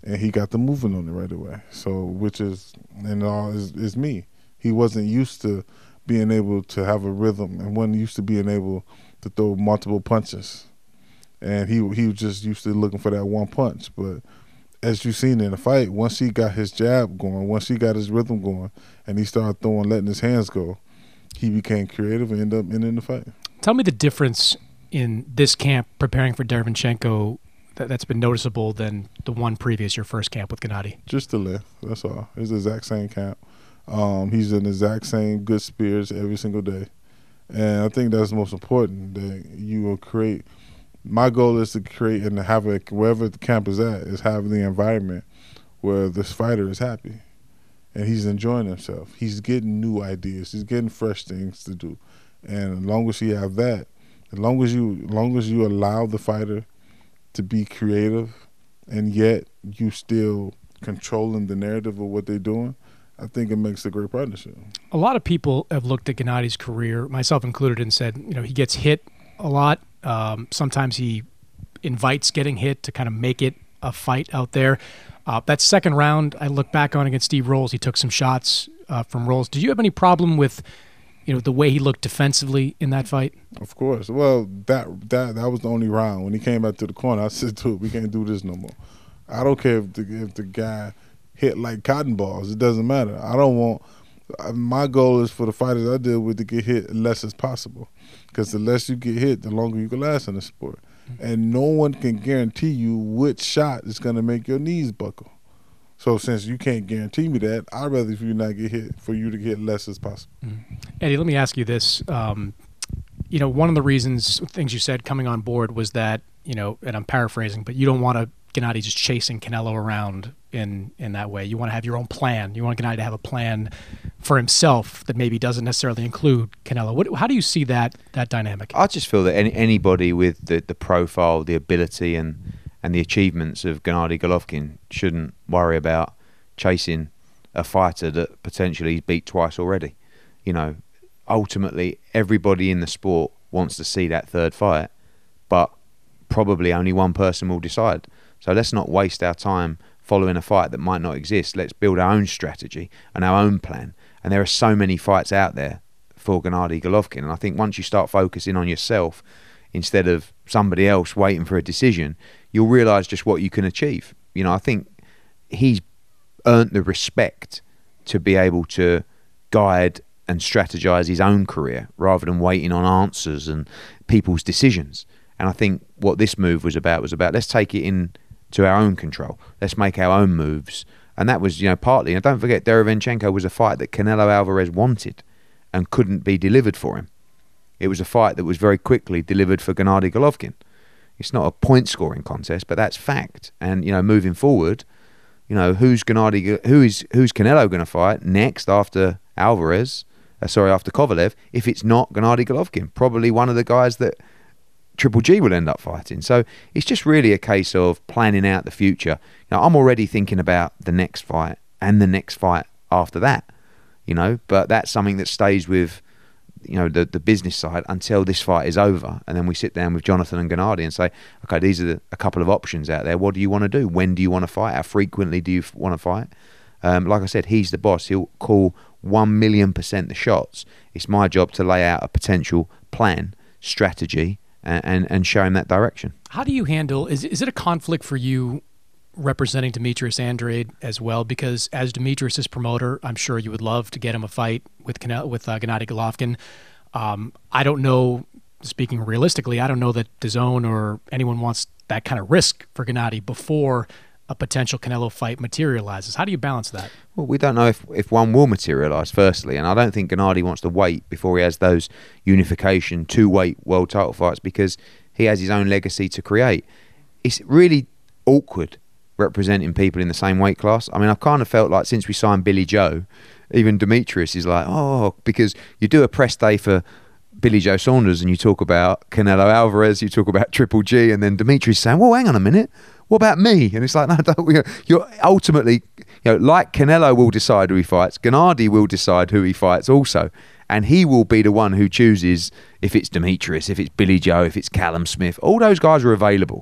and he got the moving on it right away. So, which is, and all is, is me. He wasn't used to being able to have a rhythm, and wasn't used to being able to throw multiple punches. And he he was just used to looking for that one punch. But as you've seen in the fight, once he got his jab going, once he got his rhythm going, and he started throwing, letting his hands go, he became creative and ended up ending the fight. Tell me the difference in this camp preparing for Derevyanchenko that, that's been noticeable than the one previous, your first camp with Gennady. Just the lift, that's all. It's the exact same camp. Um, he's in the exact same good spirits every single day. And I think that's the most important, that you will create. My goal is to create and to have a, wherever the camp is at, is have the environment where this fighter is happy and he's enjoying himself. He's getting new ideas. He's getting fresh things to do. And as long as you have that, as long as you, as long as you allow the fighter to be creative and yet you still controlling the narrative of what they're doing, I think it makes a great partnership. A lot of people have looked at Gennady's career, myself included, and said, you know, he gets hit a lot. Um, sometimes he invites getting hit to kind of make it a fight out there. Uh, that second round, I look back on against Steve Rolls. He took some shots uh, from Rolls. Did you have any problem with, you know, the way he looked defensively in that fight? Of course. Well, that that that was the only round. When he came back to the corner, I said, dude, we can't do this no more. I don't care if the, if the guy hit like cotton balls. It doesn't matter. I don't want – my goal is for the fighters I deal with to get hit as less as possible, because the less you get hit, the longer you can last in the sport. Mm-hmm. And no one can guarantee you which shot is going to make your knees buckle. So since you can't guarantee me that, I'd rather for you not get hit, for you to get less as possible. Mm-hmm. Eddie, let me ask you this. Um, you know, one of the reasons, things you said coming on board was that, you know, and I'm paraphrasing, but you don't want to Gennady just chasing Canelo around in in that way. You want to have your own plan. You want Gennady to have a plan for himself that maybe doesn't necessarily include Canelo. What, how do you see that that dynamic? I just feel that any, anybody with the, the profile, the ability, and and the achievements of Gennady Golovkin shouldn't worry about chasing a fighter that potentially he's beat twice already. You know, ultimately, everybody in the sport wants to see that third fight, but probably only one person will decide. So let's not waste our time following a fight that might not exist. Let's build our own strategy and our own plan. And there are so many fights out there for Gennady Golovkin. And I think once you start focusing on yourself instead of somebody else waiting for a decision, you'll realise just what you can achieve. You know, I think he's earned the respect to be able to guide and strategise his own career rather than waiting on answers and people's decisions. And I think what this move was about was about let's take it in to our own control. Let's make our own moves. And that was, you know, partly, and don't forget, Derevyanchenko was a fight that Canelo Alvarez wanted and couldn't be delivered for him. It was a fight that was very quickly delivered for Gennady Golovkin. It's not a point-scoring contest, but that's fact. And, you know, moving forward, you know, who's Gennady, who is, who's Canelo going to fight next after Alvarez, uh, sorry, after Kovalev, if it's not Gennady Golovkin? Probably one of the guys that Triple G will end up fighting. So it's just really a case of planning out the future. You know, I'm already thinking about the next fight and the next fight after that, you know, but that's something that stays with, you know, the, the business side until this fight is over. And then we sit down with Jonathan and Gennady and say, okay, these are the, a couple of options out there. What do you want to do? When do you want to fight? How frequently do you want to fight? Um, like I said, he's the boss. He'll call one million percent the shots. It's my job to lay out a potential plan, strategy, and and show him that direction. How do you handle, is, is it a conflict for you representing Demetrius Andrade as well? Because as Demetrius' promoter, I'm sure you would love to get him a fight with with uh, Gennady Golovkin. Um, I don't know, speaking realistically, I don't know that DAZN or anyone wants that kind of risk for Gennady before a potential Canelo fight materializes. How do you balance that? Well, we don't know if, if one will materialise, firstly, and I don't think Gennady wants to wait before he has those unification two-weight world title fights because he has his own legacy to create. It's really awkward representing people in the same weight class. I mean, I've kind of felt like since we signed Billy Joe, even Demetrius is like, oh, because you do a press day for Billy Joe Saunders and you talk about Canelo Alvarez, you talk about Triple G, and then Demetrius saying, well, hang on a minute, what about me? And it's like, no, don't. You're ultimately, you know, like Canelo will decide who he fights, Gennady will decide who he fights also. And he will be the one who chooses if it's Demetrius, if it's Billy Joe, if it's Callum Smith. All those guys are available.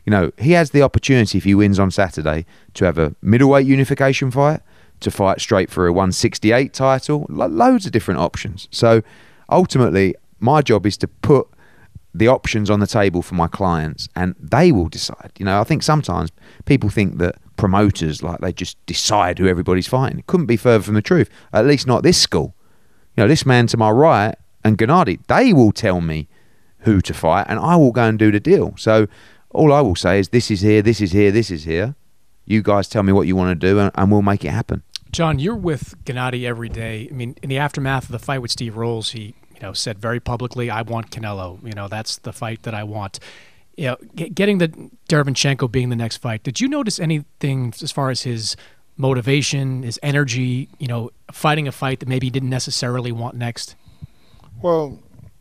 You know, he has the opportunity, if he wins on Saturday, to have a middleweight unification fight, to fight straight for a one sixty-eight title, lo- loads of different options. So ultimately, my job is to put the options on the table for my clients, and they will decide. You know, I think sometimes people think that promoters, like, they just decide who everybody's fighting. It couldn't be further from the truth, at least not this school. You know, this man to my right and Gennady, they will tell me who to fight, and I will go and do the deal. So all I will say is, this is here, this is here, this is here. You guys tell me what you want to do, and, and we'll make it happen. John, you're with Gennady every day. I mean, in the aftermath of the fight with Steve Rolls, he, you know, said very publicly, "I want Canelo. You know, that's the fight that I want." You know, get, getting the Derevyanchenko being the next fight. Did you notice anything as far as his motivation, his energy? You know, fighting a fight that maybe he didn't necessarily want next. Well,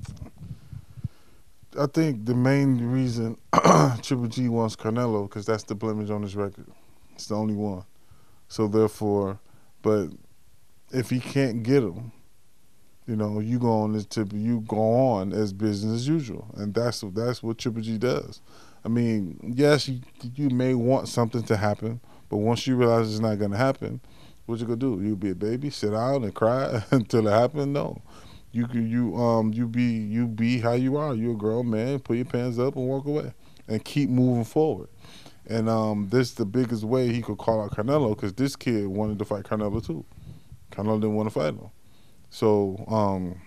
I think the main reason Triple G wants Canelo, because that's the blemish on his record. It's the only one. So therefore, but if he can't get him, you know, you go on this tip, you go on as business as usual, and that's that's what Triple G does. I mean, yes, you, you may want something to happen, but once you realize it's not going to happen, what you gonna do? You be a baby, sit down and cry until it happens? No. You you um you be you be how you are. You're a grown man. Put your pants up and walk away, and keep moving forward. And um, this is the biggest way he could call out Canelo, because this kid wanted to fight Canelo too. Canelo didn't want to fight him. So um,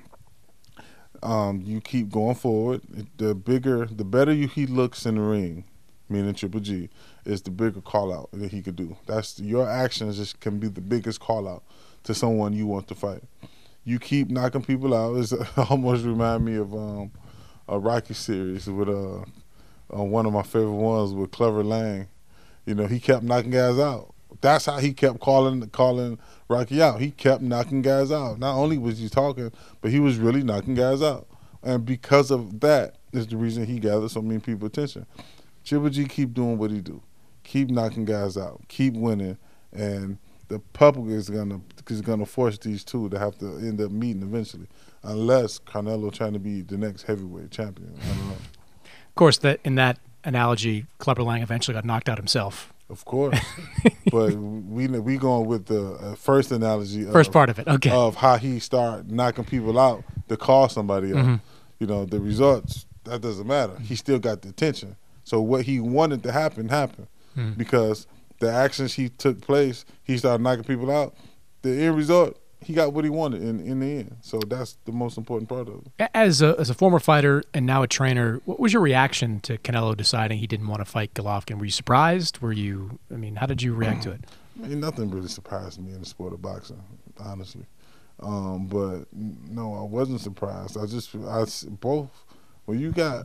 um, you keep going forward. The bigger, the better you, he looks in the ring, meaning Triple G, is the bigger call out that he could do. That's your actions just can be the biggest call out to someone you want to fight. You keep knocking people out. It's almost remind me of um, a Rocky series with uh, uh, one of my favorite ones with Clever Lang. You know, he kept knocking guys out. That's how he kept calling calling Rocky out. He kept knocking guys out. Not only was he talking, but he was really knocking guys out. And because of that is the reason he gathered so many people's attention. Triple G keep doing what he do. Keep knocking guys out. Keep winning. And the public is gonna is gonna force these two to have to end up meeting eventually, unless Canelo trying to be the next heavyweight champion. I don't know. Of course, that in that analogy, Clubber Lang eventually got knocked out himself. Of course, but we we going with the uh, first analogy. Of, first part of it, okay. Of how he start knocking people out to call somebody out. Mm-hmm. You know, the results, that doesn't matter. He still got the attention. So what he wanted to happen happened, mm-hmm. because the actions he took place, he started knocking people out. The end result, he got what he wanted in, in the end. So that's the most important part of it. As a, as a former fighter and now a trainer, what was your reaction to Canelo deciding he didn't want to fight Golovkin? Were you surprised? Were you, I mean, how did you react to it? I mean, nothing really surprised me in the sport of boxing, honestly. Um, but no, I wasn't surprised. I just, I, both, when you got,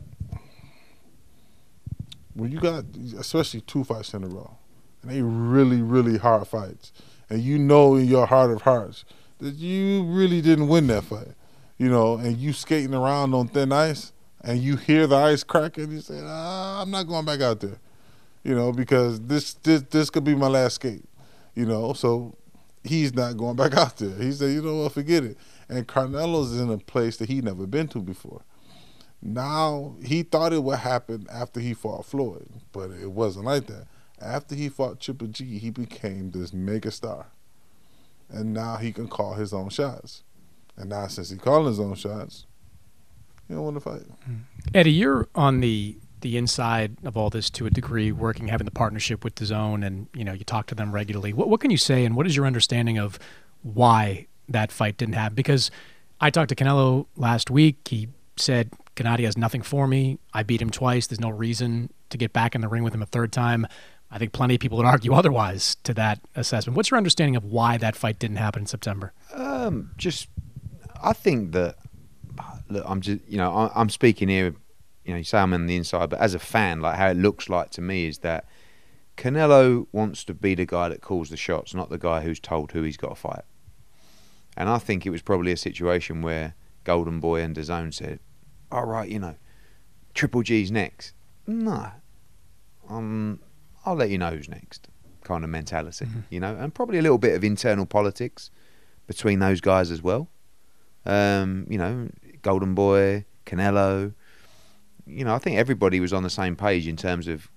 when you got, especially two fights in a row, and they really, really hard fights, and you know in your heart of hearts that you really didn't win that fight, you know, and you skating around on thin ice, and you hear the ice cracking, you say, ah, I'm not going back out there, you know, because this this this could be my last skate, you know, so he's not going back out there. He said, you know what, forget it. And Canelo's in a place that he never been to before. Now, he thought it would happen after he fought Floyd, but it wasn't like that. After he fought Triple G, he became this mega star. And now he can call his own shots. And now since he calling his own shots, he don't want to fight. Eddie, you're on the the inside of all this to a degree, working, having the partnership with DAZN, and you know, you talk to them regularly. What what can you say, and what is your understanding of why that fight didn't happen? Because I talked to Canelo last week. He said, Gennady has nothing for me. I beat him twice. There's no reason to get back in the ring with him a third time. I think plenty of people would argue otherwise to that assessment. What's your understanding of why that fight didn't happen in September? Um, just, I think that, look, I'm just, you know, I, I'm speaking here, you know, you say I'm on the inside, but as a fan, like how it looks like to me is that Canelo wants to be the guy that calls the shots, not the guy who's told who he's got to fight. And I think it was probably a situation where Golden Boy and DAZN said, all right, you know, Triple G's next. No. Um... I'll let you know who's next, kind of mentality, mm-hmm. you know, and probably a little bit of internal politics between those guys as well. Um, you know, Golden Boy, Canelo, you know, I think everybody was on the same page in terms of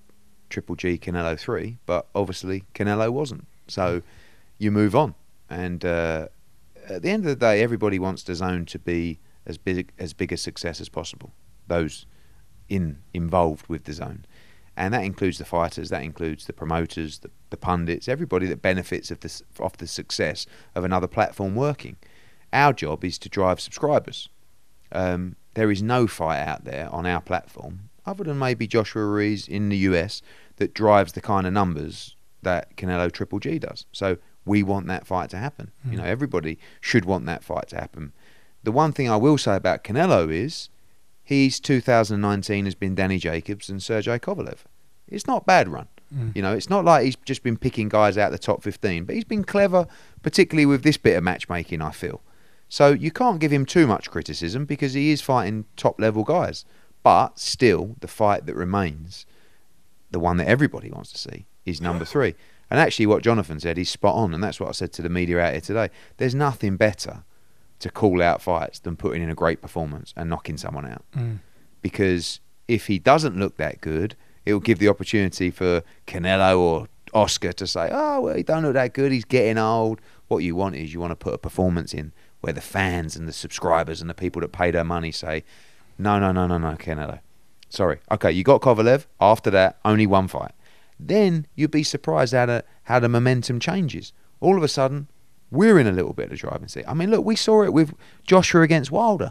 Triple G Canelo three, but obviously Canelo wasn't. So you move on. And uh, at the end of the day, everybody wants the zone to be as big as big a success as possible. Those in involved with the zone, and that includes the fighters, that includes the promoters, the, the pundits, everybody that benefits of this off the success of another platform working. Our job is to drive subscribers. Um, there is no fight out there on our platform, other than maybe Joshua Ruiz in the U S, that drives the kind of numbers that Canelo Triple G does. So we want that fight to happen. Mm. You know, everybody should want that fight to happen. The one thing I will say about Canelo is his two thousand nineteen has been Danny Jacobs and Sergey Kovalev. It's not a bad run. Mm. You know, it's not like he's just been picking guys out the top fifteen, but he's been clever, particularly with this bit of matchmaking, I feel. So you can't give him too much criticism because he is fighting top-level guys. But still, the fight that remains, the one that everybody wants to see, is number three. And actually what Jonathan said, he's spot on, and that's what I said to the media out here today. There's nothing better to call out fights than putting in a great performance and knocking someone out. Mm. Because if he doesn't look that good, it will give the opportunity for Canelo or Oscar to say, oh, well, he don't look that good, he's getting old. What you want is you want to put a performance in where the fans and the subscribers and the people that pay their money say, no, no, no, no, no, Canelo. Sorry. Okay, you got Kovalev. After that, only one fight. Then you'd be surprised how the, how the momentum changes. All of a sudden, we're in a little bit of the driving seat. I mean, look, we saw it with Joshua against Wilder.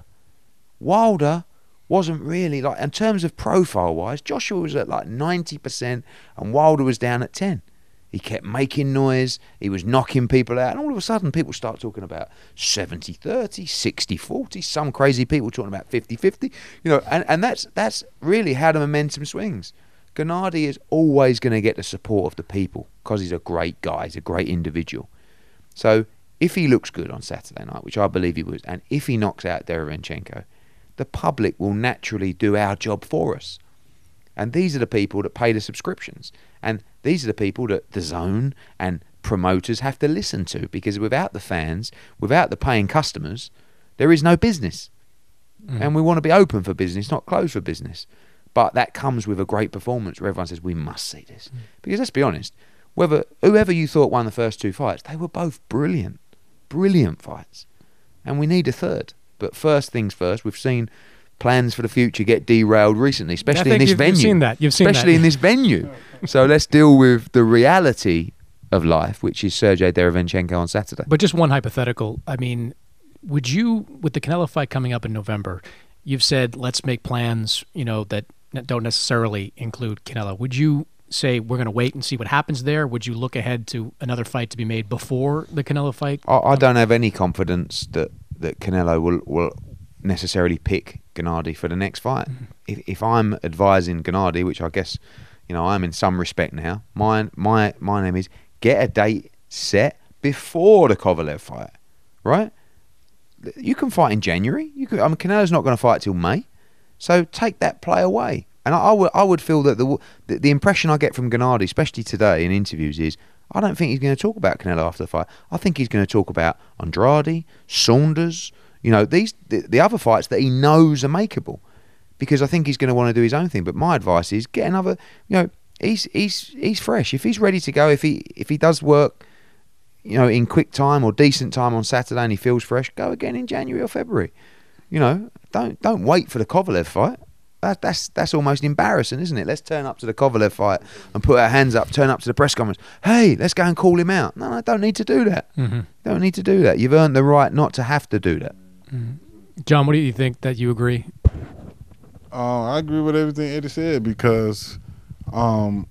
Wilder wasn't really, like, in terms of profile-wise, Joshua was at like ninety percent and Wilder was down at ten. He kept making noise, he was knocking people out, and all of a sudden people start talking about seventy thirty, sixty forty, some crazy people talking about fifty fifty, you know, and, and that's that's really how the momentum swings. Gennady is always going to get the support of the people because he's a great guy, he's a great individual. So if he looks good on Saturday night, which I believe he was, and if he knocks out Derevyanchenko, the public will naturally do our job for us. And these are the people that pay the subscriptions. And these are the people that the zone and promoters have to listen to, because without the fans, without the paying customers, there is no business. Mm. And we want to be open for business, not closed for business. But that comes with a great performance where everyone says, we must see this. Mm. Because let's be honest, whether whoever you thought won the first two fights, they were both brilliant, brilliant fights. And we need a third. But first things first, we've seen plans for the future get derailed recently, especially in this you've, venue. You've seen that. You've seen especially that. in this venue. So let's deal with the reality of life, which is Sergey Derevyanchenko on Saturday. But just one hypothetical. I mean, would you, with the Canelo fight coming up in November, you've said let's make plans, you know, that don't necessarily include Canelo. Would you say we're going to wait and see what happens there? Would you look ahead to another fight to be made before the Canelo fight? I, I don't have any confidence that that Canelo will will necessarily pick Gennady for the next fight. Mm-hmm. If if I'm advising Gennady, which I guess, you know, I'm in some respect now, my my my name is get a date set before the Kovalev fight, right? You can fight in January. You can. I mean, Canelo's not going to fight till May, so take that play away. And I, I would I would feel that the, the the impression I get from Gennady, especially today in interviews, is I don't think he's going to talk about Canelo after the fight. I think he's going to talk about Andrade, Saunders, you know, these the, the other fights that he knows are makeable, because I think he's going to want to do his own thing. But my advice is get another. You know, he's he's he's fresh. If he's ready to go, if he if he does work, you know, in quick time or decent time on Saturday and he feels fresh, go again in January or February. You know, don't don't wait for the Kovalev fight. That, that's that's almost embarrassing, isn't it? Let's turn up to the Kovalev fight and put our hands up, turn up to the press conference. Hey, let's go and call him out. No, no, don't need to do that. Mm-hmm. Don't need to do that. You've earned the right not to have to do that. Mm-hmm. John, what do you think that you agree? Uh, I agree with everything Eddie said, because um,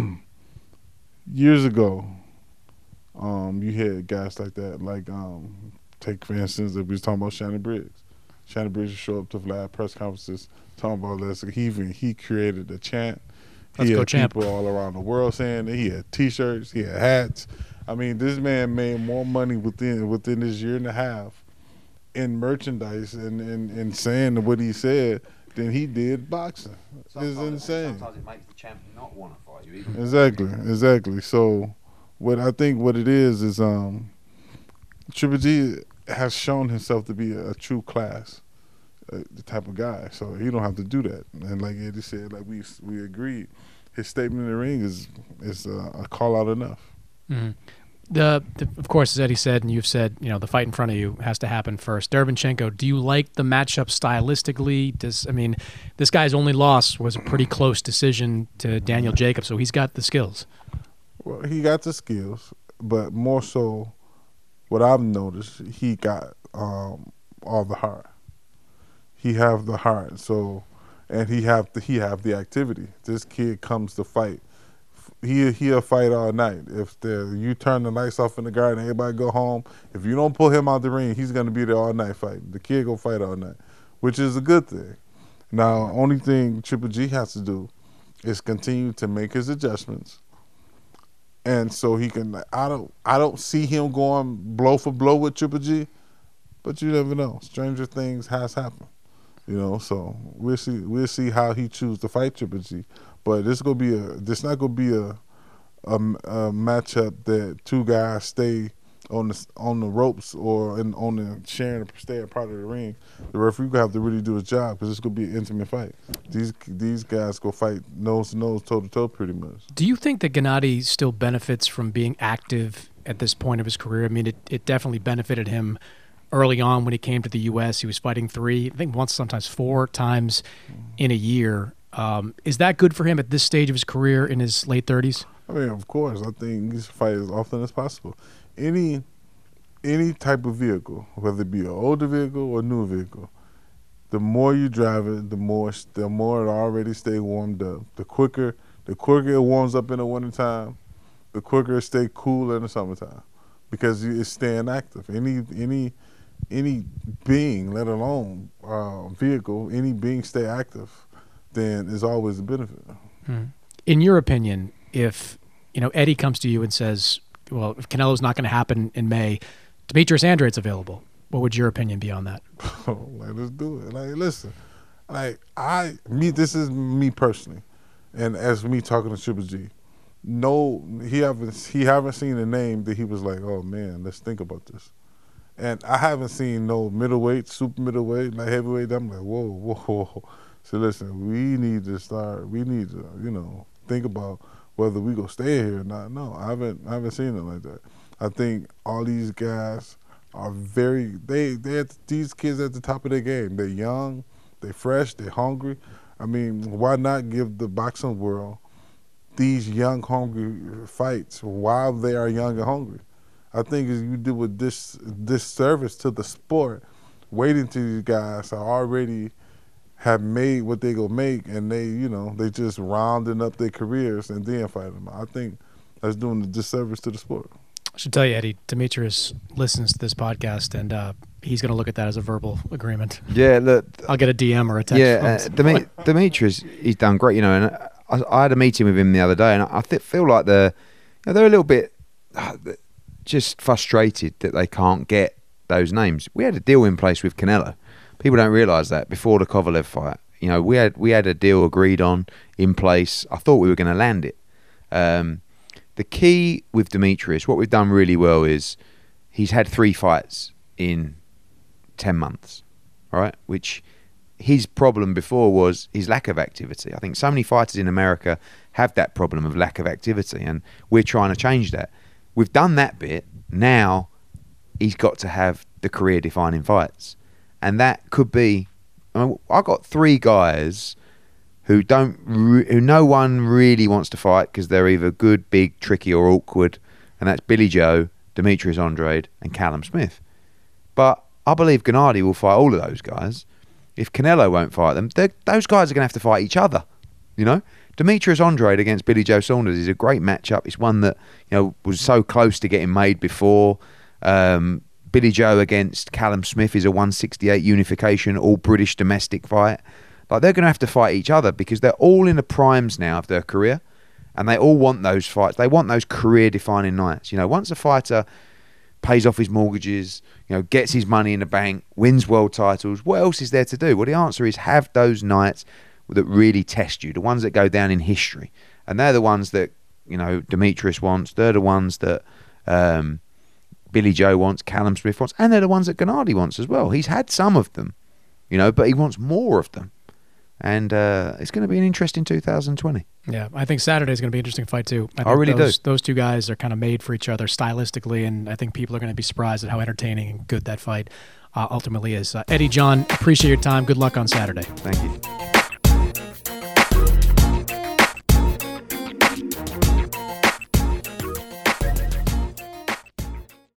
years ago, um, you had guys like that. Like, um, take for instance, if we was talking about Shannon Briggs. Shannon Briggs would show up to live press conferences talking about this. He even he created a chant. Let's he go had champ. people all around the world saying that. He had T-shirts. He had hats. I mean, this man made more money within within this year and a half in merchandise and, and, and saying what he said than he did boxing. It's insane. Sometimes it makes the champion not want to fight you. Even. Exactly, exactly. So, what I think what it is is um, Triple G has shown himself to be a, a true class, uh, the type of guy. So he don't have to do that. And like Eddie said, like we we agreed, his statement in the ring is is uh, a call out enough. Mm-hmm. The, the of course, as Eddie said, and you've said, you know, the fight in front of you has to happen first. Derevyanchenko, do you like the matchup stylistically? Does I mean, this guy's only loss was a pretty close decision to Daniel Jacobs, so he's got the skills. Well, he got the skills, but more so, what I've noticed, he got um, all the heart. He have the heart, so, and he have the, he have the activity. This kid comes to fight. He he'll fight all night. If the, you turn the lights off in the garden, everybody go home. If you don't pull him out the ring, he's gonna be there all night fighting. The kid go fight all night, which is a good thing. Now, only thing Triple G has to do is continue to make his adjustments, and so he can. I don't I don't see him going blow for blow with Triple G, but you never know. Stranger things has happened, you know. So we'll see we'll see how he chooses to fight Triple G. But this gonna be a. This not gonna be a, a, a matchup that two guys stay on the on the ropes or in, on the sharing stay a part of the ring. The referee gonna have to really do his job because it's gonna be an intimate fight. These these guys go fight nose to nose, toe to toe, pretty much. Do you think that Gennady still benefits from being active at this point of his career? I mean, it it definitely benefited him early on when he came to the U S. He was fighting three, I think once, sometimes four times in a year. Um, is that good for him at this stage of his career in his late thirties? I mean, of course. I think he should fight as often as possible. Any any type of vehicle, whether it be an older vehicle or a new vehicle, the more you drive it, the more the more it already stay warmed up. The quicker the quicker it warms up in the wintertime, the quicker it stay cool in the summertime, because it's staying active. Any any any being, let alone uh, vehicle, any being stay active, then is always a benefit. Hmm. In your opinion, if you know Eddie comes to you and says, "Well, if Canelo's not going to happen in May, Demetrius Andrade's available," what would your opinion be on that? Oh, like, let's do it. Like, listen, like I, me, this is me personally, and as me talking to Triple G, no, he haven't he haven't seen a name that he was like, oh man, let's think about this. And I haven't seen no middleweight, super middleweight, like heavyweight. I'm like, whoa, whoa, whoa. So listen, we need to start. We need to, you know, think about whether we gonna stay here or not. No, I haven't. I haven't seen it like that. I think all these guys are very. They they at these kids at the top of their game. They're young, they're fresh, they're hungry. I mean, why not give the boxing world these young, hungry fights while they are young and hungry? I think as you do with this disservice to the sport, waiting till these guys are already have made what they go make, and they, you know, they just rounding up their careers and then fight them. I think that's doing a disservice to the sport. I should tell you, Eddie, Demetrius listens to this podcast, and uh, he's going to look at that as a verbal agreement. Yeah, look, I'll get a D M or a text. Yeah, uh, Dem- Demetrius, he's done great, you know. And I, I had a meeting with him the other day, and I th- feel like they're, you know, they're a little bit uh, just frustrated that they can't get those names. We had a deal in place with Canelo. People don't realise that before the Kovalev fight, you know, we had we had a deal agreed on in place. I thought we were going to land it. Um, the key with Demetrius, what we've done really well is he's had three fights in ten months, right? Which his problem before was his lack of activity. I think so many fighters in America have that problem of lack of activity, and we're trying to change that. We've done that bit. Now he's got to have the career-defining fights. And that could be, I mean, I got three guys who don't, re- who no one really wants to fight because they're either good, big, tricky, or awkward, and that's Billy Joe, Demetrius Andrade, and Callum Smith. But I believe Gennady will fight all of those guys. If Canelo won't fight them, those guys are going to have to fight each other. You know, Demetrius Andrade against Billy Joe Saunders is a great matchup. It's one that, you know, was so close to getting made before. Um, Billy Joe against Callum Smith is a one sixty-eight unification, all British domestic fight. Like, they're going to have to fight each other because they're all in the primes now of their career, and they all want those fights. They want those career-defining nights. You know, once a fighter pays off his mortgages, you know, gets his money in the bank, wins world titles, what else is there to do? Well, the answer is have those nights that really test you, the ones that go down in history. And they're the ones that, you know, Demetrius wants. They're the ones that um, Billy Joe wants, Callum Smith wants, and they're the ones that Gennady wants as well. He's had some of them, you know, but he wants more of them. And uh, it's going to be an interesting two thousand twenty. Yeah, I think Saturday's going to be an interesting fight too. I, I think really those, do. Those two guys are kind of made for each other stylistically, and I think people are going to be surprised at how entertaining and good that fight uh, ultimately is. Uh, Eddie John, appreciate your time. Good luck on Saturday. Thank you.